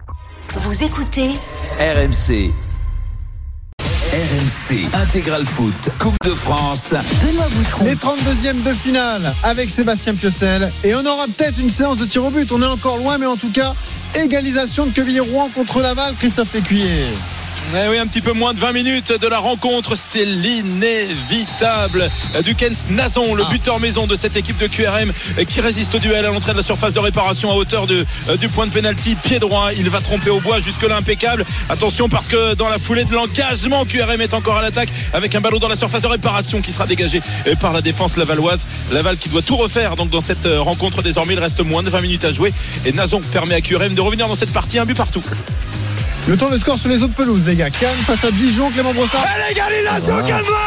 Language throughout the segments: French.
Vous écoutez RMC. RMC Intégral Foot, Coupe de France. Benoît Boutron. Les 32e de finale avec Sébastien Piocel. Et on aura peut-être une séance de tir au but. On est encore loin, mais en tout cas, égalisation de Quevilly-Rouen contre Laval. Christophe Lécuyer. Oui, un petit peu moins de 20 minutes de la rencontre. C'est l'inévitable du Kens Nazon, le buteur maison de cette équipe de QRM qui résiste au duel à l'entrée de la surface de réparation à hauteur du point de pénalty, pied droit. Il va tromper au bois, jusque là impeccable. Attention parce que dans la foulée de l'engagement, QRM est encore à l'attaque avec un ballon dans la surface de réparation qui sera dégagé par la défense lavalloise. Laval qui doit tout refaire donc dans cette rencontre. Désormais il reste moins de 20 minutes à jouer et Nazon permet à QRM de revenir dans cette partie, un but partout. Le temps de score sur les autres pelouses, les gars. Cannes face à Dijon, Clément Brossard. Et l'égalisation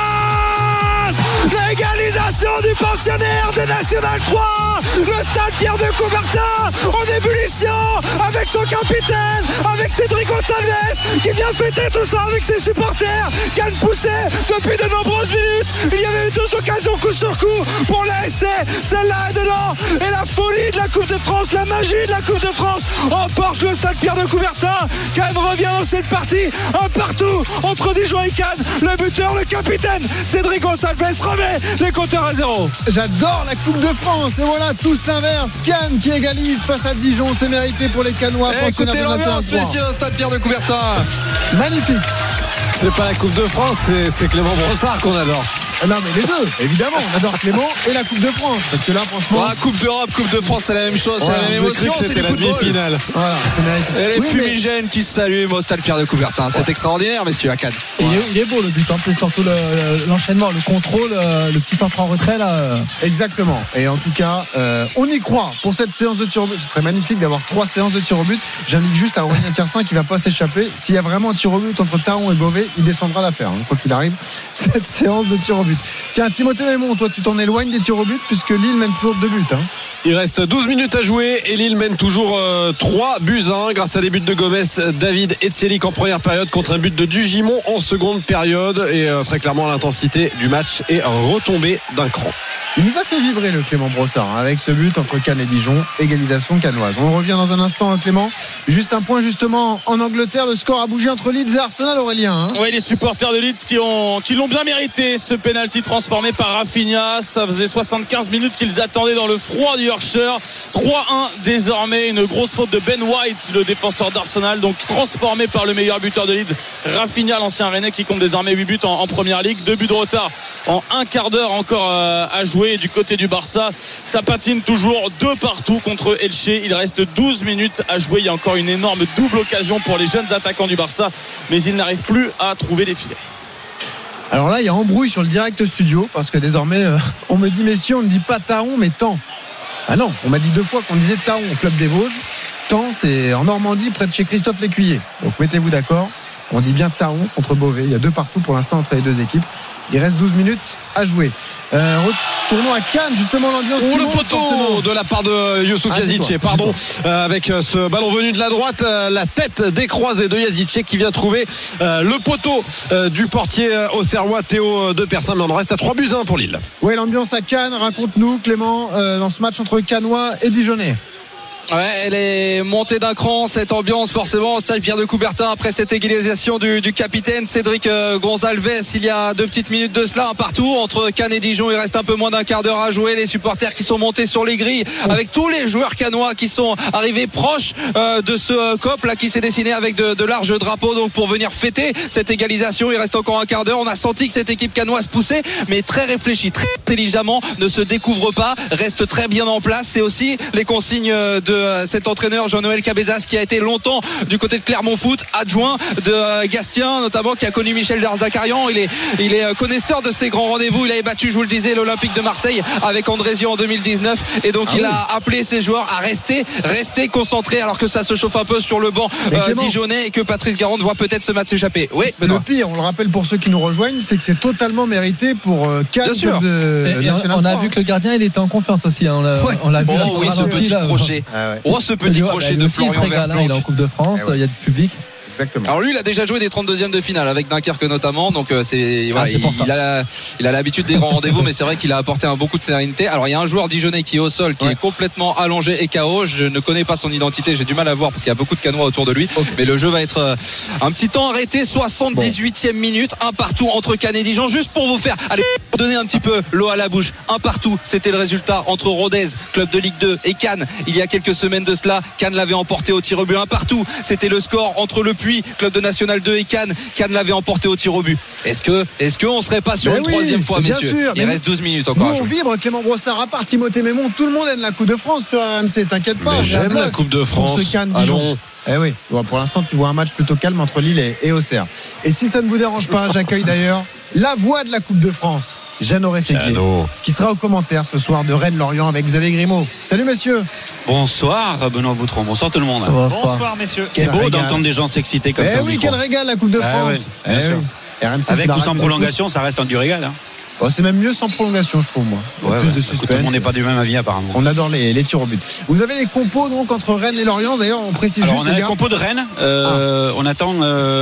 cannoise, l'égalisation du pensionnaire de National 3. Le stade Pierre de Coubertin en ébullition avec son capitaine, avec Cédric Gonçalves qui vient fêter tout ça avec ses supporters. Cannes poussé depuis de nombreuses minutes. Il y avait eu 2 occasions coup sur coup pour l'ASC. Celle-là est dedans. Et la folie de la Coupe de France, la magie de la Coupe de France emporte le stade Pierre de Coubertin. Cannes revient dans cette partie, un partout entre Dijon et Cannes. Le buteur, le capitaine Cédric Gonçalves remet les compteurs à 0. J'adore la Coupe de France. Et voilà, tout s'inverse. Cannes qui égalise face à Dijon. C'est mérité pour les Cannois. Écoutez l'ambiance, messieurs, au stade Pierre de Coubertin. Magnifique. C'est pas la Coupe de France, c'est Clément Brossard qu'on adore. Non mais les deux, évidemment, on adore Clément et la Coupe de France, parce que là franchement... Coupe d'Europe, Coupe de France, c'est la même chose, c'est la même émotion, c'est du football. Finale. Voilà, c'est mérité. Et les fumigènes qui se s'allument au stade Pierre de Coubertin, c'est extraordinaire, messieurs, à Cannes. Il est beau le but, en plus surtout l'enchaînement, le contrôle, le petit centre en retrait là. Exactement, et en tout cas, on y croit pour cette séance de tir au but. Ce serait magnifique d'avoir 3 séances de tir au but. J'indique juste à Aurélien Tiersin qui va pas s'échapper. S'il y a vraiment un tir au but entre Taron et Beauvais, il descendra l'affaire, quoi qu'il arrive, cette séance de tir au but. Tiens, Timothée Mémon, toi tu t'en éloignes des tirs au but puisque Lille mène toujours 2 buts. Il reste 12 minutes à jouer et Lille mène toujours 3-1 grâce à des buts de Gomez, David et Tsielik en première période contre un but de Dugimon en seconde période. Et très clairement l'intensité du match est retombée d'un cran. Il nous a fait vibrer le Clément Brossard avec ce but entre Cannes et Dijon, égalisation cannoise. On revient dans un instant, Clément. Juste un point justement en Angleterre, le score a bougé entre Leeds et Arsenal, Aurélien. Oui, les supporters de Leeds qui l'ont bien mérité, ce penalty transformé par Rafinha. Ça faisait 75 minutes qu'ils attendaient dans le froid du Yorkshire. 3-1 désormais, une grosse faute de Ben White, le défenseur d'Arsenal, donc transformé par le meilleur buteur de Leeds, Rafinha, l'ancien Rennais, qui compte désormais 8 buts en première ligue. 2 buts de retard en un quart d'heure encore à jouer. Et du côté du Barça, ça patine toujours 2 partout contre Elche. Il reste 12 minutes à jouer. Il y a encore une énorme double occasion pour les jeunes attaquants du Barça, mais ils n'arrivent plus à trouver les filets. Alors là, il y a embrouille sur le direct studio parce que désormais, on me dit messieurs, on ne dit pas Taon mais Tan. Ah non, on m'a dit 2 fois qu'on disait Taon au Club des Vosges. Tan, c'est en Normandie, près de chez Christophe Lécuyer. Donc mettez-vous d'accord. On dit bien Taon contre Beauvais. Il y a 2 partout pour l'instant entre les 2 équipes. Il reste 12 minutes à jouer. Retournons à Cannes, justement, l'ambiance. Le poteau de la part de Youssouf Yazice, pardon, avec ce ballon venu de la droite, la tête décroisée de Yazice qui vient trouver le poteau du portier auxerrois Théo de Persin. Mais on en reste à 3-1 pour Lille. Oui, l'ambiance à Cannes, raconte-nous Clément, dans ce match entre Cannois et Dijonnais. Ouais, elle est montée d'un cran, cette ambiance forcément au stade Pierre de Coubertin après cette égalisation du capitaine Cédric Gonçalves il y a 2 petites minutes de cela, un partout entre Cannes et Dijon. Il reste un peu moins d'un quart d'heure à jouer. Les supporters qui sont montés sur les grilles avec tous les joueurs cannois qui sont arrivés proches de ce COP là qui s'est dessiné avec de larges drapeaux donc pour venir fêter cette égalisation. Il reste encore un quart d'heure. On a senti que cette équipe cannoise poussait mais très réfléchie, très intelligemment, ne se découvre pas, reste très bien en place. C'est aussi les consignes de cet entraîneur Jean-Noël Cabezas qui a été longtemps du côté de Clermont Foot, adjoint de Gastien notamment, qui a connu Michel Darzacarian. Il est connaisseur de ces grands rendez-vous. Il avait battu, je vous le disais, l'Olympique de Marseille avec Andrézieux en 2019 et donc il a appelé ses joueurs à rester concentrés alors que ça se chauffe un peu sur le banc dijonnais et que Patrice Garande voit peut-être ce match s'échapper. Oui, le pire, on le rappelle pour ceux qui nous rejoignent, c'est que c'est totalement mérité pour Cannes. On a vu que le gardien il était en confiance aussi, hein. On l'a vu. Ce petit crochet. Ce petit crochet de Florian Verplanck. Il est en Coupe de France, il y a du public. Exactement. Alors lui, il a déjà joué des 32e de finale avec Dunkerque notamment, donc c'est pour ça. Il a l'habitude des grands rendez-vous, mais c'est vrai qu'il a apporté beaucoup de sérénité. Alors il y a un joueur dijonnais qui est au sol, qui est complètement allongé et KO. Je ne connais pas son identité, j'ai du mal à voir parce qu'il y a beaucoup de canois autour de lui. Mais le jeu va être un petit temps arrêté. 78e minute, un partout entre Cannes et Dijon. Juste pour vous faire, allez, pour donner un petit peu l'eau à la bouche, un partout. C'était le résultat entre Rodez, club de Ligue 2, et Cannes. Il y a quelques semaines de cela, Cannes l'avait emporté au tir au but. Un partout. C'était le score entre Le Puy, club de National 2, et Cannes. Cannes l'avait emporté au tir au but. Est-ce qu'on serait pas sur une troisième fois, messieurs? Sûr, il reste 12 minutes encore. Nous, on vibre, Clément Brossard, à part Timothée Mémon, tout le monde aime la Coupe de France sur RMC, t'inquiète pas. Mais j'aime la Coupe de France. Allons. Eh oui, pour l'instant, tu vois un match plutôt calme entre Lille et Auxerre. Et si ça ne vous dérange pas, j'accueille d'ailleurs la voix de la Coupe de France, Jeannot Rességuier, qui sera au commentaire ce soir de Rennes-Lorient avec Xavier Grimaud. Salut messieurs. Bonsoir Benoît Boutron, bonsoir tout le monde. Bonsoir messieurs. C'est beau d'entendre des gens s'exciter comme ça. Eh oui, quel régal la Coupe de France. Bien sûr. RMC, avec ou sans prolongation, ça reste du régal. C'est même mieux sans prolongation, je trouve, moi. Plus de suspense. Tout le monde n'est pas du même avis, apparemment. On adore les tirs au but. Vous avez les compos donc entre Rennes et Lorient. D'ailleurs, on précise juste. On a les compos de Rennes. On attend.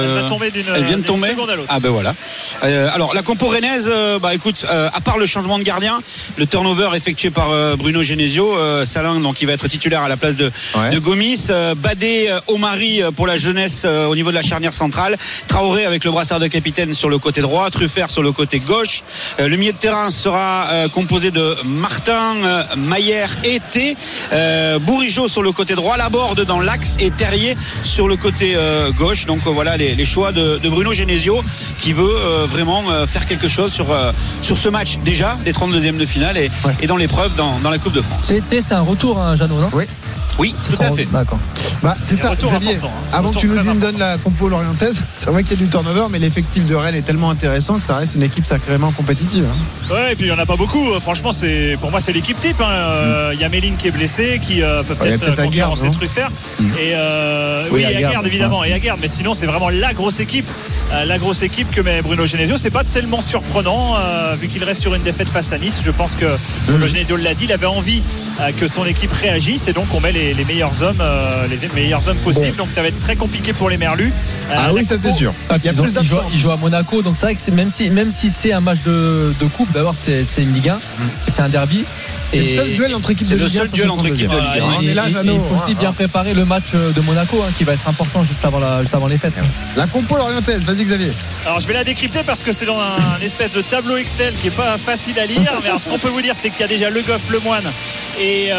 Elle vient de tomber. Ah ben voilà. Alors la compo rennaise, écoute, à part le changement de gardien, le turnover effectué par Bruno Genesio, Salin, donc il va être titulaire à la place de Gomis, Badé, Omari pour la jeunesse au niveau de la charnière centrale, Traoré avec le brassard de capitaine sur le côté droit, Truffert sur le côté gauche. Le milieu de terrain sera composé de Martin, Mayer et T, Bourigeaud sur le côté droit, Laborde dans l'axe et Terrier sur le côté gauche. Donc voilà les choix de Bruno Genesio qui veut vraiment faire quelque chose sur ce match déjà des 32e de finale et dans l'épreuve dans la Coupe de France. C'est un retour, Jeannot, non? Oui, tout à fait. D'accord. C'est ça, Xavier. Avant que tu nous donnes la compo lorientaise, c'est vrai qu'il y a du turnover, mais l'effectif de Rennes est tellement intéressant que ça reste une équipe sacrément compétitive. Ouais, et puis il n'y en a pas beaucoup. Franchement, pour moi, c'est l'équipe type. Il y a Méline qui est blessé, qui peut peut-être concurrencer Truffert. Et oui, il y a Garde évidemment, et Garde. Mais sinon, c'est vraiment la grosse équipe que met Bruno Genesio. C'est pas tellement surprenant vu qu'il reste sur une défaite face à Nice. Je pense que Bruno Genesio l'a dit, il avait envie que son équipe réagisse, et donc on met les meilleurs hommes possibles. Donc ça va être très compliqué pour les Merlus. Oui, ça c'est sûr. Ils jouent à Monaco, donc c'est vrai que même si c'est un match de coupe, d'abord c'est une Ligue 1, c'est un derby. C'est le seul duel entre équipes de Ligue 1. C'est le seul duel entre équipes de Ligue 1. Il faut aussi bien préparer le match de Monaco qui va être important juste avant les fêtes. La compo lorientaise, vas-y Xavier. Alors je vais la décrypter parce que c'est dans un espèce de tableau Excel qui est pas facile à lire. Mais alors, ce qu'on peut vous dire, c'est qu'il y a déjà Le Goff, Lemoine et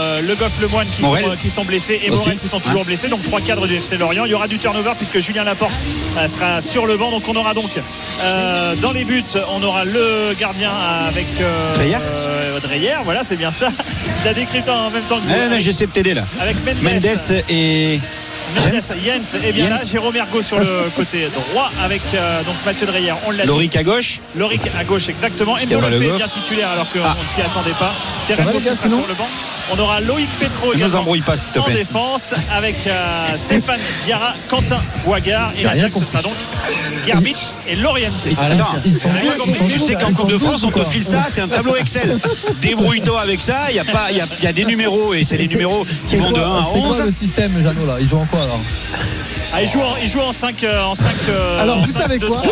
qui sont blessés, et Morel qui sont toujours blessés. Donc 3 cadres du FC Lorient. Il y aura du turnover puisque Julien Laporte sera sur le banc. Donc on aura donc dans les buts, on aura le gardien avec Dreyer. Voilà, c'est bien ça. Je la décrypte en même temps que vous. J'essaie de t'aider là. Avec Mendes et Jens. Et bien là, Jérôme Ergo sur le côté droit avec donc Mathieu Dreyer. On l'a dit. Loric à gauche. Loric à gauche, exactement. Mbolo fait bien titulaire alors qu'on ne s'y attendait pas. Terrain qui sera sur le banc. On aura Loïc Petro également en défense avec Stéphane Diarra, Quentin Boigard et l'attaque ce sera donc Gerbic et Loriente. Tu sais qu'en Coupe de France on te file ça, c'est un tableau Excel. Débrouille-toi avec ça, il y a des numéros et c'est les numéros qui vont de 1 à 11. C'est quoi le système, Jeannot, là? Il joue en quoi alors? Il joue en 5. Alors vous savez quoi?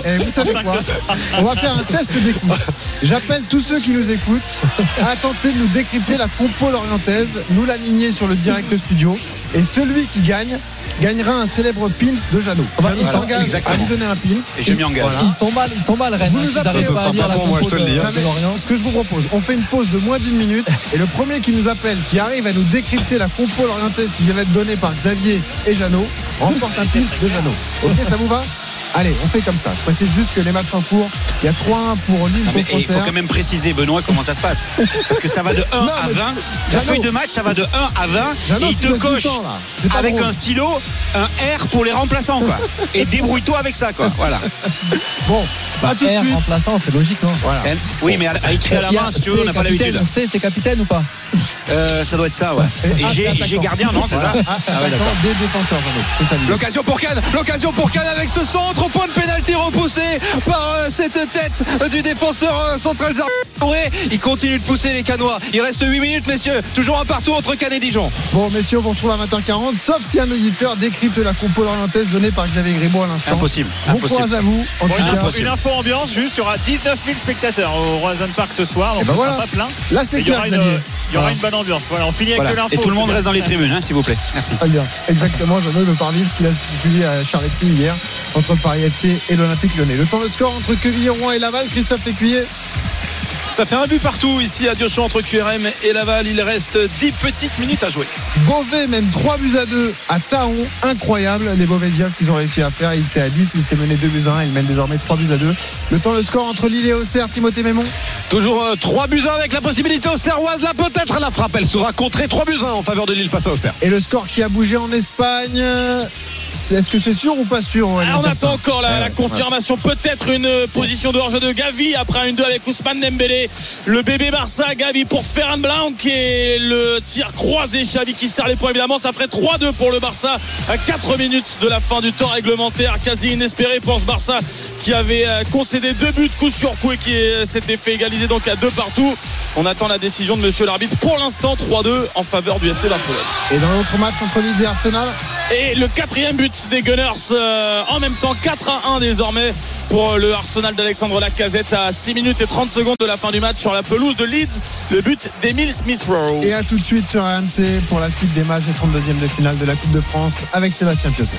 On va faire un test d'écoute. J'appelle tous ceux qui nous écoutent à tenter de nous décrypter la compo lorientaise, nous l'aligner sur le direct studio, et celui qui gagnera un célèbre pins de Jeannot. Il s'engage à lui donner un pins. Et je m'y engage. Ils sont mal Rennes. Vous nous appelez, pas à lire la compo de Lorient. Ce que je vous propose, on fait une pause de moins d'1 minute, et le premier qui nous appelle, qui arrive à nous décrypter la compo lorientaise qui vient d'être donnée par Xavier et Jeannot, remporte un pins de Jeannot. Ok, ça vous va? Allez, on fait comme ça. Je précise juste que les matchs en cours, il y a 3-1 pour Lille. Il faut quand même préciser, Benoît, comment ça se passe. Parce que ça va de 1 à 20. La feuille de match, ça va de 1 à 20. Et il te coche avec un stylo un R pour les remplaçants, quoi. Et débrouille-toi avec ça, quoi. Voilà. Bon, tout de suite. Remplaçant, c'est logique, non? Voilà. Oui, mais à écrire à la main, si tu veux, on n'a pas l'habitude. C'est capitaine ou pas? Ça doit être ça, ouais. Et G gardien, non, c'est ça? Des défenseurs, c'est ça. L'occasion pour Cannes avec ce centre au point de pénalty repoussé par cette tête du défenseur central Zaré. Il continue de pousser les Cannois. Il reste 8 minutes, messieurs. Toujours un partout entre Cannes et Dijon. Bon, messieurs, on vous retrouve à 20h40, sauf si un auditeur décrypte la compo lorientaise donnée par Xavier Grimaud à l'instant. Impossible. Bon courage à vous. Une info ambiance, juste, il y aura 19 000 spectateurs au Roison Park ce soir, donc ce sera pas plein. Là, c'est clair, Xavier. Il y aura une bonne ambiance. Voilà, on finit avec de l'info. Et tout le monde reste dans les tribunes, s'il vous plaît. Merci. Très bien. Exactement, Jeannot de Parville, ce qu'il a suivi à Charletti hier entre Paris FC et l'Olympique Lyonnais. Le temps de score entre Quevilly-Rouen et Laval, Christophe Lécuyer. Ça fait un but partout ici à Diochon entre QRM et Laval. Il reste 10 petites minutes à jouer. Beauvais mène 3-2 à Taon. Incroyable les Beauvaisiens qu'ils ont réussi à faire. Ils étaient à 10, ils étaient menés 2-1. Ils mènent désormais 3-2. Le temps de score entre Lille et Auxerre, Timothée Mémon. Toujours 3-1 avec la possibilité auxerroise. Là peut-être la frappe, elle sera contrée. 3-1 en faveur de Lille face à Auxerre. Et le score qui a bougé en Espagne, est-ce que c'est sûr ou pas sûr? On attend encore la confirmation. Peut-être une position de hors-jeu de Gavi après un 1-2 avec Ousmane Dembélé. Le bébé Barça, Gavi pour Ferran Blanc et le tir croisé. Xavi qui serre les points, évidemment. Ça ferait 3-2 pour le Barça à 4 minutes de la fin du temps réglementaire. Quasi inespéré pour ce Barça qui avait concédé 2 buts coup sur coup et qui s'était fait égaliser donc à 2 partout. On attend la décision de monsieur l'arbitre. Pour l'instant, 3-2 en faveur du FC Barcelone. Et dans l'autre match entre Leeds et Arsenal, et le 4e but des Gunners en même temps, 4-1 désormais pour le Arsenal d'Alexandre Lacazette à 6 minutes et 30 secondes de la fin du match sur la pelouse de Leeds. Le but d'Emile Smith-Rowe. Et à tout de suite sur RMC pour la suite des matchs des 32e de finale de la Coupe de France avec Sébastien Piocet.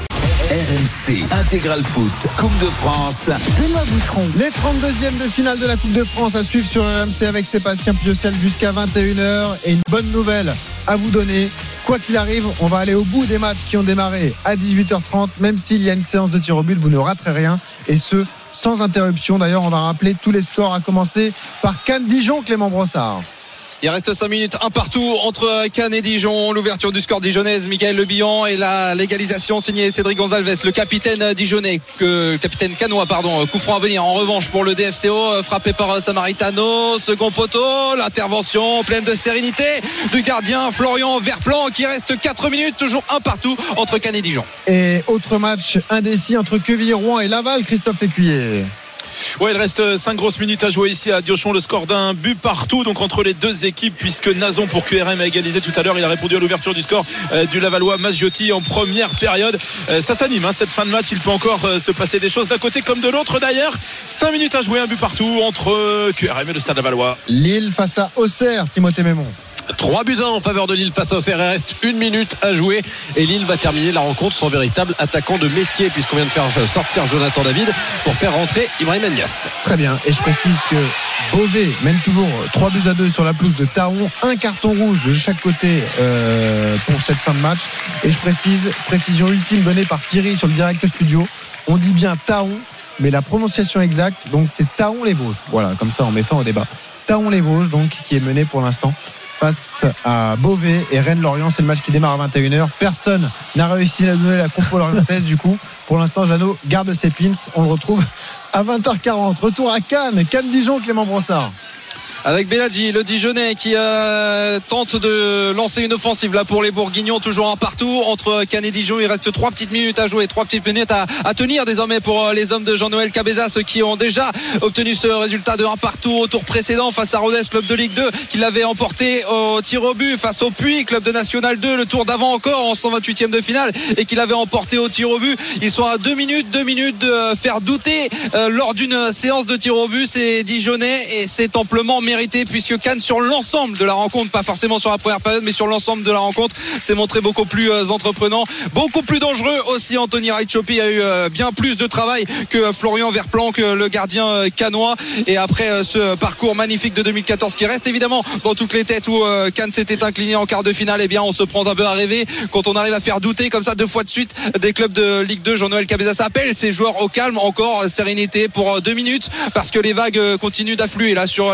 RMC Intégral Foot, Coupe de France. Benoît Boutron. Les 32e de finale de la Coupe de France à suivre sur RMC avec Sébastien Piocel jusqu'à 21h. Et une bonne nouvelle à vous donner. Quoi qu'il arrive, on va aller au bout des matchs qui ont démarré à 18h30. Même s'il y a une séance de tir au but, vous ne raterez rien. Et ce, sans interruption. D'ailleurs, on va rappeler tous les scores, à commencer par Cannes-Dijon, Clément Brossard. Il reste 5 minutes, un partout entre Cannes et Dijon. L'ouverture du score dijonnaise, Michael Le Bihan, et la légalisation signée Cédric Gonzalez, le capitaine dijonnais, capitaine cannois, pardon. Coup franc à venir en revanche pour le DFCO, frappé par Samaritano, second poteau, l'intervention pleine de sérénité du gardien Florian Verplan, qui reste 4 minutes, toujours un partout entre Cannes et Dijon. Et autre match indécis entre Quevilly-Rouen et Laval, Christophe Lécuyer. Ouais, il reste 5 grosses minutes à jouer ici à Diochon. Le score d'un but partout donc entre les deux équipes, puisque Nazon pour QRM a égalisé tout à l'heure. Il a répondu à l'ouverture du score du Lavallois Maggiotti en première période. Ça s'anime, cette fin de match. Il peut encore se passer des choses d'un côté comme de l'autre d'ailleurs. 5 minutes à jouer, un but partout entre QRM et le Stade Lavallois. Lille face à Auxerre, Timothée Mémon. 3-1 en faveur de Lille face à Auxerre. Il reste 1 minute à jouer et Lille va terminer la rencontre sans véritable attaquant de métier, puisqu'on vient de faire sortir Jonathan David pour faire rentrer Ibrahim Niasse. Très bien, et je précise que Beauvais mène toujours 3-2 sur la pelouse de Taon, un carton rouge de chaque côté pour cette fin de match. Et je précise, précision ultime donnée par Thierry sur le direct studio, on dit bien Taon, mais la prononciation exacte, donc c'est Taon-les-Vosges. Voilà, comme ça on met fin au débat. Taon-les-Vosges, donc, qui est mené pour l'instant face à Beauvais et Rennes-Lorient. C'est le match qui démarre à 21h. Personne n'a réussi à donner la compo lorientaise. Du coup, pour l'instant, Jeannot garde ses pins. On le retrouve à 20h40. Retour à Cannes. Cannes-Dijon, Clément Brossard. Avec Beladji, le Dijonais qui tente de lancer une offensive là pour les Bourguignons, toujours un partout entre Cannes et Dijon. Il reste 3 petites minutes à jouer, 3 petites minutes à tenir désormais pour les hommes de Jean-Noël Cabeza, ceux qui ont déjà obtenu ce résultat de 1 partout au tour précédent face à Rodez, club de Ligue 2, qui l'avait emporté au tir au but face au Puy, club de National 2, le tour d'avant encore en 128e de finale, et qui l'avait emporté au tir au but. Ils sont à 2 minutes de faire douter lors d'une séance de tir au but ces Dijonais, et c'est amplement mérité, puisque Cannes, sur l'ensemble de la rencontre, pas forcément sur la première période, mais sur l'ensemble de la rencontre, s'est montré beaucoup plus entreprenant, beaucoup plus dangereux aussi. Anthony Raichopi a eu bien plus de travail que Florian Verplan, que le gardien cannois. Et après ce parcours magnifique de 2014 qui reste évidemment dans toutes les têtes, où Cannes s'était incliné en quart de finale, eh bien on se prend un peu à rêver quand on arrive à faire douter comme ça 2 fois de suite des clubs de Ligue 2. Jean-Noël Cabeza s'appelle ses joueurs au calme, encore sérénité pour 2 minutes, parce que les vagues continuent d'affluer là sur la cage de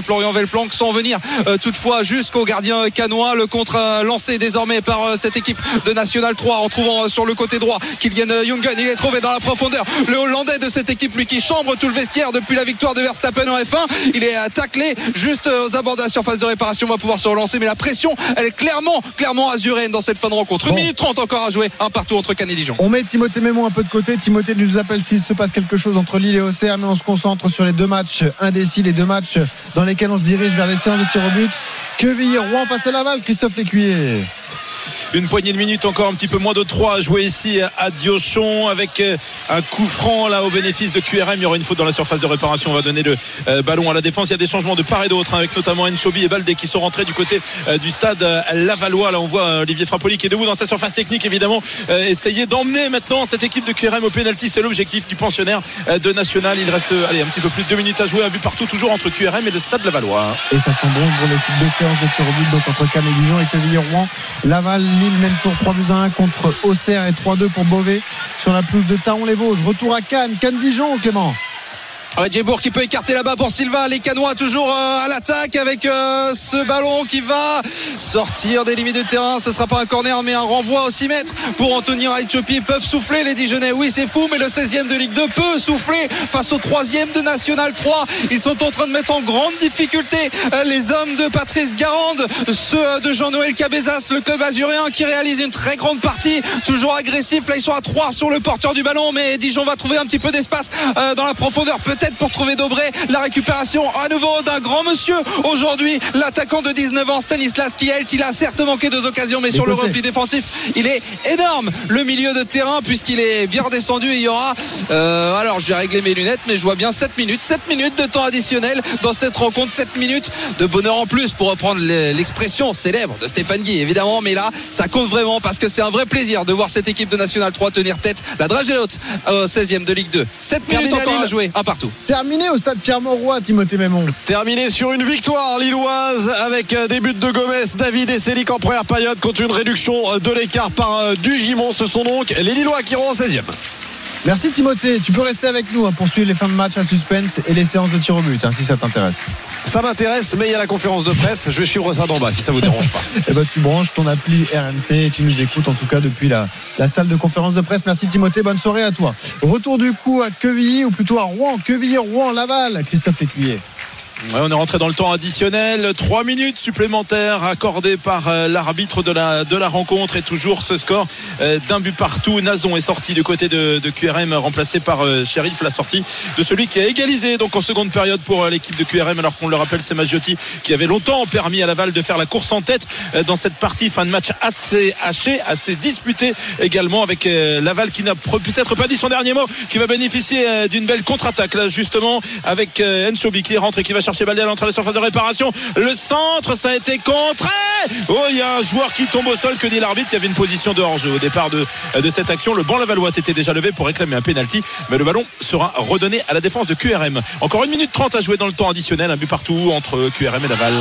Florian Velplanck, sans venir toutefois jusqu'au gardien canois. Le contre lancé désormais par cette équipe de National 3 en trouvant sur le côté droit Kylian Jungen. Il est trouvé dans la profondeur, le Hollandais de cette équipe, lui qui chambre tout le vestiaire depuis la victoire de Verstappen en F1. Il est taclé juste aux abords de la surface de réparation. On va pouvoir se relancer, mais la pression elle est clairement azuréenne dans cette fin de rencontre. 1 minute 30 encore à jouer, un partout entre Cannes et Dijon. On met Timothée Mémon un peu de côté. Timothée nous appelle s'il se passe quelque chose entre Lille et Auxerre, mais on se concentre sur les 2 matchs indécis, les 2 matchs dans lesquels on se dirige vers les séances de tir au but. Quevilly-Rouen face à Laval, Christophe Lécuyer. Une poignée de minutes, encore un petit peu moins de 3 à jouer ici à Diochon, avec un coup franc là au bénéfice de QRM. Il y aura une faute dans la surface de réparation. On va donner le ballon à la défense. Il y a des changements de part et d'autre, avec notamment Enchobi et Baldé qui sont rentrés du côté du stade Lavallois. Là on voit Olivier Frappoli qui est debout dans sa surface technique, évidemment, essayer d'emmener maintenant cette équipe de QRM au pénalty. C'est l'objectif du pensionnaire de National. Il reste un petit peu plus de 2 minutes à jouer, un but partout toujours entre QRM et le stade Lavallois. Et ça sent bon pour les 2 séances de tir au but, donc entre Cannes et Dijon et Quevilly-Rouen. Laval, Lille mène toujours 3-1 contre Auxerre et 3-2 pour Beauvais sur la pelouse de Taon-les-Vosges. Retour à Cannes, Cannes-Dijon, Clément. Djebour qui peut écarter là-bas pour Silva. Les Canois toujours à l'attaque avec ce ballon qui va sortir des limites de terrain. Ce ne sera pas un corner mais un renvoi au 6 mètres pour Anthony Raichopi. Ils peuvent souffler les Dijonnais. Oui, c'est fou, mais le 16e de Ligue 2 peut souffler face au 3e de National 3. Ils sont en train de mettre en grande difficulté les hommes de Patrice Garande, ceux de Jean-Noël Cabezas, le club azuréen qui réalise une très grande partie. Toujours agressif. Là, ils sont à 3 sur le porteur du ballon, mais Dijon va trouver un petit peu d'espace dans la profondeur. Peut-être pour trouver Dobré. La récupération à nouveau d'un grand monsieur aujourd'hui, l'attaquant de 19 ans Stanislas Kielt. Il a certes manqué 2 occasions, mais sur le repli défensif il est énorme, le milieu de terrain, puisqu'il est bien redescendu. Et il y aura alors je vais régler mes lunettes, mais je vois bien 7 minutes de temps additionnel dans cette rencontre. 7 minutes de bonheur en plus, pour reprendre l'expression célèbre de Stéphane Guy, évidemment. Mais là ça compte vraiment, parce que c'est un vrai plaisir de voir cette équipe de National 3 tenir tête. La dragée haute au 16e de Ligue 2. 7 minutes encore à jouer, un partout. Terminé au stade Pierre-Mauroy, Timothée Mémon. Terminé sur une victoire lilloise avec des buts de Gomez, David et Selic en première période, contre une réduction de l'écart par Dugimon. Ce sont donc les Lillois qui iront en 16e. Merci Timothée, tu peux rester avec nous pour suivre les fins de match à suspense et les séances de tir au but, si ça t'intéresse. Ça m'intéresse, mais il y a la conférence de presse. Je vais suivre ça d'en bas si ça vous dérange pas. Et tu branches ton appli RMC et tu nous écoutes en tout cas depuis la salle de conférence de presse. Merci Timothée, bonne soirée à toi. Retour du coup à Quevilly, ou plutôt à Rouen, Quevilly-Rouen, Laval, Christophe Lécuyer. Ouais, on est rentré dans le temps additionnel. 3 minutes supplémentaires accordées par l'arbitre de la rencontre, et toujours ce score d'un but partout. Nazon est sorti du côté de QRM, remplacé par Sheriff, la sortie de celui qui a égalisé donc en seconde période pour l'équipe de QRM, alors qu'on le rappelle, c'est Maggiotti qui avait longtemps permis à Laval de faire la course en tête dans cette partie. Fin de match assez hachée, assez disputée également, avec Laval qui n'a peut-être pas dit son dernier mot, qui va bénéficier d'une belle contre-attaque là justement, avec Enchobi qui rentre et qui va chercher Baldé à l'entrée de la surface de réparation. Le centre, ça a été contré. Oh, il y a un joueur qui tombe au sol. Que dit l'arbitre? Il y avait une position de hors-jeu au départ de cette action. Le banc lavallois s'était déjà levé pour réclamer un pénalty, mais le ballon sera redonné à la défense de QRM. Encore 1 minute 30 à jouer dans le temps additionnel. Un but partout entre QRM et Laval.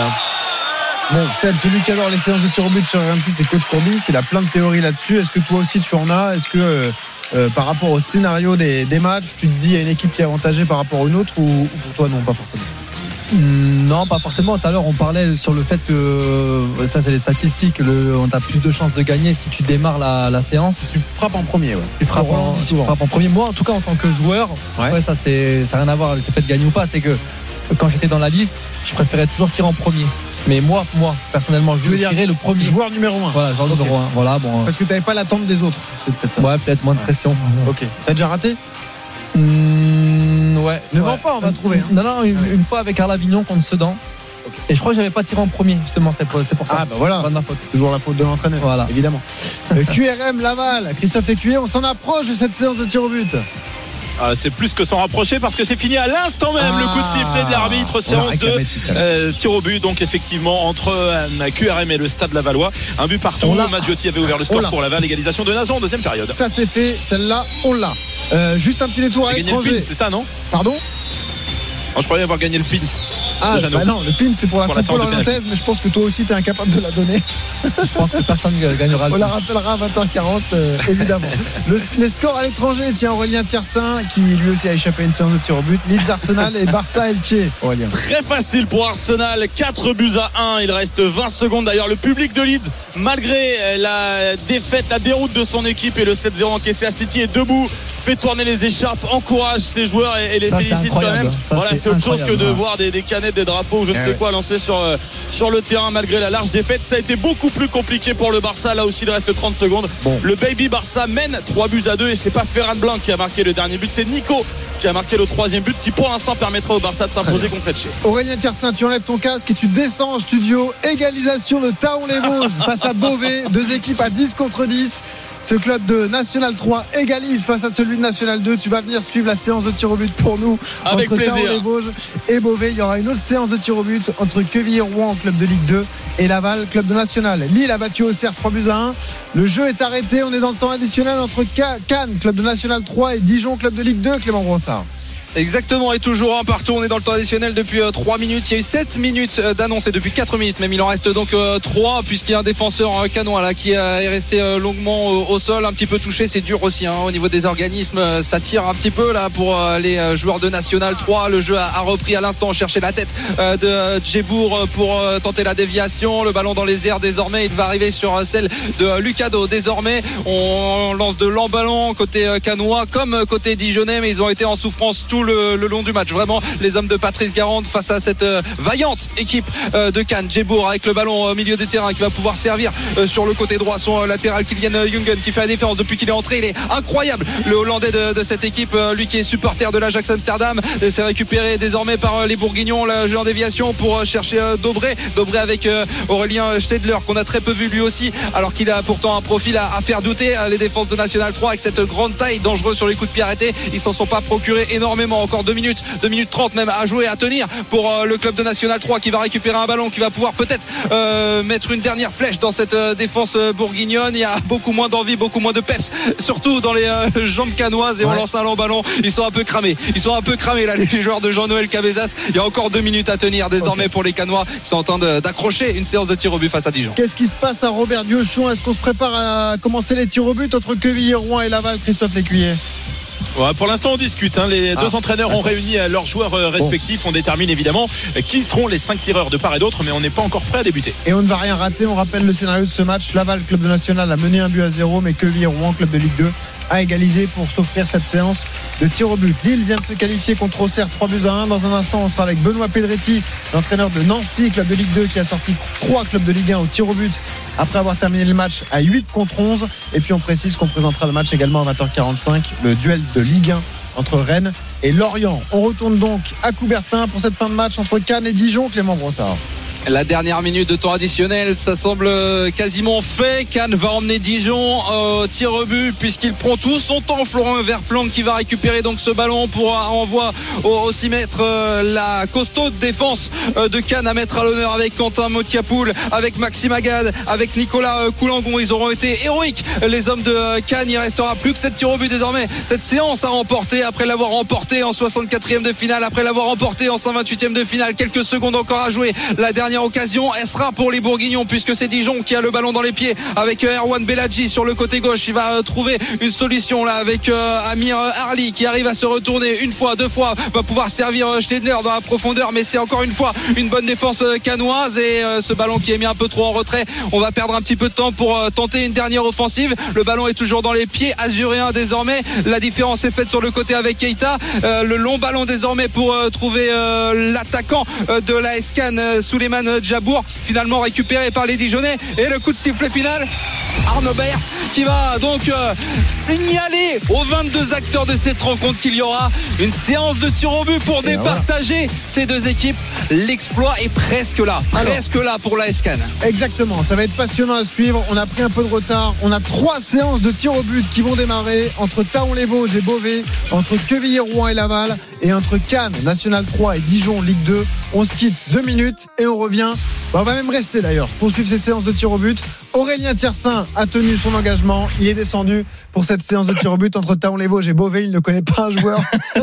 Bon, Seb, celui qui adore les séances de tir au but sur RMC, c'est coach Courbis. Il a plein de théories là-dessus. Est-ce que toi aussi tu en as? Est-ce que par rapport au scénario des matchs, tu te dis il y a une équipe qui est avantagée par rapport à une autre, ou pour toi non, pas forcément? Non, pas forcément. Tout à l'heure on parlait sur le fait que ça c'est les statistiques, on a plus de chances de gagner si tu démarres la séance. Tu frappes en premier, ouais. Tu frappes en premier. Moi en tout cas, en tant que joueur, ouais, ça n'a rien à voir avec le fait de gagner ou pas. C'est que quand j'étais dans la liste, je préférais toujours tirer en premier. Mais moi personnellement, je veux tirer le premier. Joueur numéro 1. Voilà, joueur numéro 1. Voilà, bon. Parce que tu n'avais pas l'attente des autres. C'est peut-être ça. Ouais, peut-être moins de pression. Ok. T'as déjà raté? Ouais. Ne mens pas, on va trouver. Non, une fois avec Arles Avignon contre Sedan. Okay. Et je crois que j'avais pas tiré en premier, justement, c'était pour ça. Ah bah voilà, toujours la faute de l'entraîneur, voilà. Évidemment. QRM Laval, Christophe Lécuyer, on s'en approche de cette séance de tir au but. C'est plus que s'en rapprocher, parce que c'est fini à l'instant même. Le coup de sifflet de l'arbitre, séance de tir au but, donc effectivement entre QRM et le Stade Lavallois. Un but partout. Maggiotti avait ouvert le score pour Laval. Égalisation de Nazon en deuxième période. Ça c'est fait, celle-là on l'a. Juste un petit détour à l'étranger. C'est ça, non? Pardon? je croyais avoir gagné le pins. Non, le pin c'est pour la Coupe Orientaise, mais je pense que toi aussi tu es incapable de la donner. Je pense que personne ne gagnera. On la rappellera à 20h40 évidemment. Les scores à l'étranger, tiens, Aurélien Tiersin qui lui aussi a échappé à une séance de tir au but. Leeds Arsenal et Barça Elche. Aurélien. Très facile pour Arsenal, 4 buts à 1. Il reste 20 secondes. D'ailleurs, le public de Leeds, malgré la défaite, la déroute de son équipe et le 7-0 encaissé à City, est debout, fait tourner les écharpes, encourage ses joueurs et les félicite quand même. C'est autre chose que de voir des canettes, des drapeaux ou je ne sais quoi lancés sur le terrain malgré la large défaite. Ça a été beaucoup plus compliqué pour le Barça. Là aussi, il reste 30 secondes. Le Baby Barça mène 3 buts à 2 et c'est pas Ferran Blanc qui a marqué le dernier but, c'est Nico qui a marqué le 3e but qui pour l'instant permettra au Barça de s'imposer contre Elche. Aurélien Tiersin, tu enlèves ton casque et tu descends en studio. Égalisation de Thaon-les-Vosges face à Beauvais, 2 équipes à 10 contre 10. Ce club de National 3 égalise face à celui de National 2. Tu vas venir suivre la séance de tir au but pour nous. Avec entre plaisir. Thaon-les-Vosges et Beauvais. Il y aura une autre séance de tir au but entre Quevilly-Rouen, club de Ligue 2, et Laval, club de National. Lille a battu Auxerre 3 buts à 1. Le jeu est arrêté. On est dans le temps additionnel entre Cannes, club de National 3, et Dijon, club de Ligue 2. Clément Brossard. Exactement, et toujours un partout. On est dans le temps additionnel depuis 3 minutes. Il y a eu 7 minutes d'annonce et depuis 4 minutes même. Il en reste donc 3 puisqu'il y a un défenseur canois là qui est resté longuement au sol, un petit peu touché. C'est dur aussi au niveau des organismes. Ça tire un petit peu là pour les joueurs de National 3. Le jeu a repris à l'instant. On cherchait la tête de Djebour pour tenter la déviation. Le ballon dans les airs désormais. Il va arriver sur celle de Lucado. Désormais, on lance de l'emballon côté canois comme côté dijonnais, mais ils ont été en souffrance tout le long du match. Vraiment, les hommes de Patrice Garande face à cette vaillante équipe de Cannes. Djebour avec le ballon au milieu des terrains qui va pouvoir servir sur le côté droit son latéral Kylian Jungen qui fait la différence depuis qu'il est entré. Il est incroyable, le Hollandais de cette équipe, lui qui est supporter de l'Ajax Amsterdam. C'est récupéré désormais par les Bourguignons. Le jeu en déviation pour chercher Dobré avec Aurélien Stedler qu'on a très peu vu lui aussi, alors qu'il a pourtant un profil à faire douter les défenses de National 3 avec cette grande taille, dangereux sur les coups de pied arrêtés. Ils s'en sont pas procurés énormément. Encore 2 minutes 30 même à jouer, à tenir pour le club de National 3 qui va récupérer un ballon, qui va pouvoir peut-être mettre une dernière flèche dans cette défense bourguignonne. Il y a beaucoup moins d'envie, beaucoup moins de peps, surtout dans les jambes canoises, et on lance un long ballon. Ils sont un peu cramés là, les joueurs de Jean-Noël Cabezas. Il y a encore 2 minutes à tenir désormais pour les Canois qui sont en train d'accrocher une séance de tir au but face à Dijon. Qu'est-ce qui se passe à Robert Diochon? Est-ce qu'on se prépare à commencer les tirs au but entre Quevilly-Rouen et Laval, Christophe Lécuyer? Ouais, pour l'instant on discute Les deux entraîneurs ont réuni leurs joueurs respectifs. On détermine évidemment qui seront les 5 tireurs de part et d'autre, mais on n'est pas encore prêt à débuter. Et on ne va rien rater. On rappelle le scénario de ce match. Laval, club de National, a mené 1 but à 0, mais Quevilly-Rouen, club de Ligue 2, a égalisé pour s'offrir cette séance de tir au but. Lille vient de se qualifier contre Auxerre 3 buts à 1. Dans un instant, on sera avec Benoît Pedretti, l'entraîneur de Nancy, club de Ligue 2, qui a sorti 3 clubs de Ligue 1 au tir au but après avoir terminé le match à 8 contre 11. Et puis on précise qu'on présentera le match également à 20h45, le duel de Ligue 1 entre Rennes et Lorient. On retourne donc à Coubertin pour cette fin de match entre Cannes et Dijon. Clément Brossard. La dernière minute de temps additionnel, ça semble quasiment fait. Cannes va emmener Dijon tir au but puisqu'il prend tout son temps. Florent Verplanck qui va récupérer donc ce ballon pour un renvoi au 6 mètres. La costaud défense de Cannes à mettre à l'honneur avec Quentin Motkapoul, avec Maxime Agad, avec Nicolas Coulangon. Ils auront été héroïques, les hommes de Cannes. Il restera plus que 7 tirs au but désormais. Cette séance à remporter après l'avoir remporté en 64e de finale, après l'avoir remporté en 128e de finale. Quelques secondes encore à jouer. La dernière occasion, elle sera pour les Bourguignons puisque c'est Dijon qui a le ballon dans les pieds avec Erwan Beladji sur le côté gauche. Il va trouver une solution là avec Amir Harli qui arrive à se retourner une fois, 2 fois, va pouvoir servir Schneider dans la profondeur, mais c'est encore une fois une bonne défense canoise et ce ballon qui est mis un peu trop en retrait. On va perdre un petit peu de temps pour tenter une dernière offensive. Le ballon est toujours dans les pieds azuréens désormais. La différence est faite sur le côté avec Keita. Le long ballon désormais pour trouver l'attaquant de l'AS Cannes, Souleymane Djabour, finalement récupéré par les Dijonnais. Et le coup de sifflet final, Arnaud Bert qui va donc signaler aux 22 acteurs de cette rencontre qu'il y aura une séance de tir au but pour départager ces deux équipes. L'exploit est presque là pour l'AS Cannes. Exactement, ça va être passionnant à suivre. On a pris un peu de retard. On a 3 séances de tir au but qui vont démarrer entre Thaon-les-Vosges et Beauvais, entre Quevilly-Rouen et Laval, et entre Cannes, National 3 et Dijon, Ligue 2. On se quitte 2 minutes et on revient. On va même rester d'ailleurs pour suivre ces séances de tir au but. Aurélien Tiersin a tenu son engagement. Il est descendu pour cette séance de tir au but entre Thaon-les-Vosges et Beauvais. Il ne connaît pas un joueur.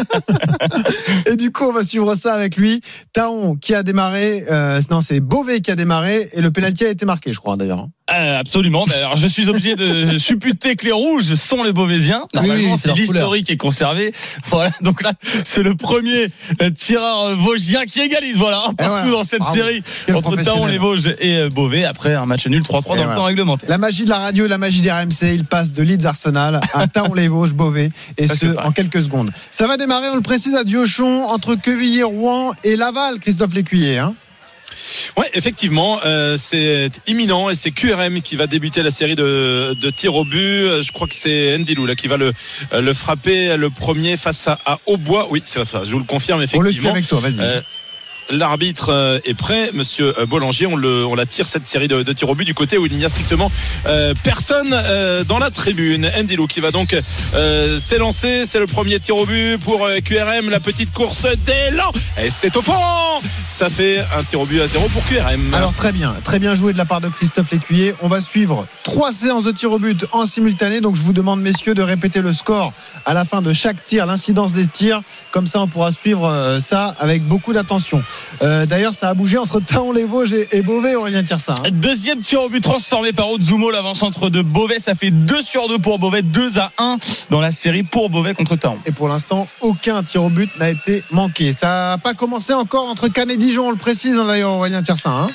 Et du coup, on va suivre ça avec lui. Thaon qui a démarré. Non, c'est Beauvais qui a démarré. Et le pénalty a été marqué, je crois, d'ailleurs. Absolument. Alors, je suis obligé de supputer que les rouges sont les Beauvaisiens. Normalement, oui, c'est l'historique qui est conservé. Voilà. Donc là, c'est le premier tireur vosgien qui égalise. Voilà, partout dans cette série entre Thaon-les-Vosges et Beauvais après un match nul 3-3 dans le temps réglementaire. La magie de la radio, la magie des RMC. Il passe de Leeds Arsenal à Thaon-les-Vosges, Beauvais, et en quelques secondes. Ça va démarrer, on le précise, à Diochon entre Quevilly-Rouen et Laval. Christophe Lécuyer. Ouais, effectivement, c'est imminent et c'est QRM qui va débuter la série de tirs au but. Je crois que c'est Ndilou là qui va le frapper le premier face à Aubois. Oui, c'est ça. Je vous le confirme effectivement. On le suit avec toi, vas-y. L'arbitre est prêt, monsieur Boulanger. On la tire cette série de tirs au but du côté où il n'y a strictement personne dans la tribune. Ndilou qui va donc s'élancer. C'est le premier tir au but pour QRM. La petite course d'élan et c'est au fond. Ça fait un tir au but à 0 pour QRM. Alors très bien joué de la part de Christophe Lécuyer. On va suivre 3 séances de tir au but en simultané. Donc je vous demande, messieurs, de répéter le score à la fin de chaque tir, l'incidence des tirs. Comme ça, on pourra suivre ça avec beaucoup d'attention. D'ailleurs, ça a bougé entre Thaon-les-Vosges et Beauvais, Aurélien Tiersin. Deuxième tir au but transformé par Ozumo, l'avant-centre de Beauvais. Ça fait 2-2 pour Beauvais, 2-1 dans la série pour Beauvais contre Thaon. Et pour l'instant, aucun tir au but n'a été manqué. Ça n'a pas commencé encore entre Cannes et Dijon, on le précise, d'ailleurs, Aurélien Tiersin.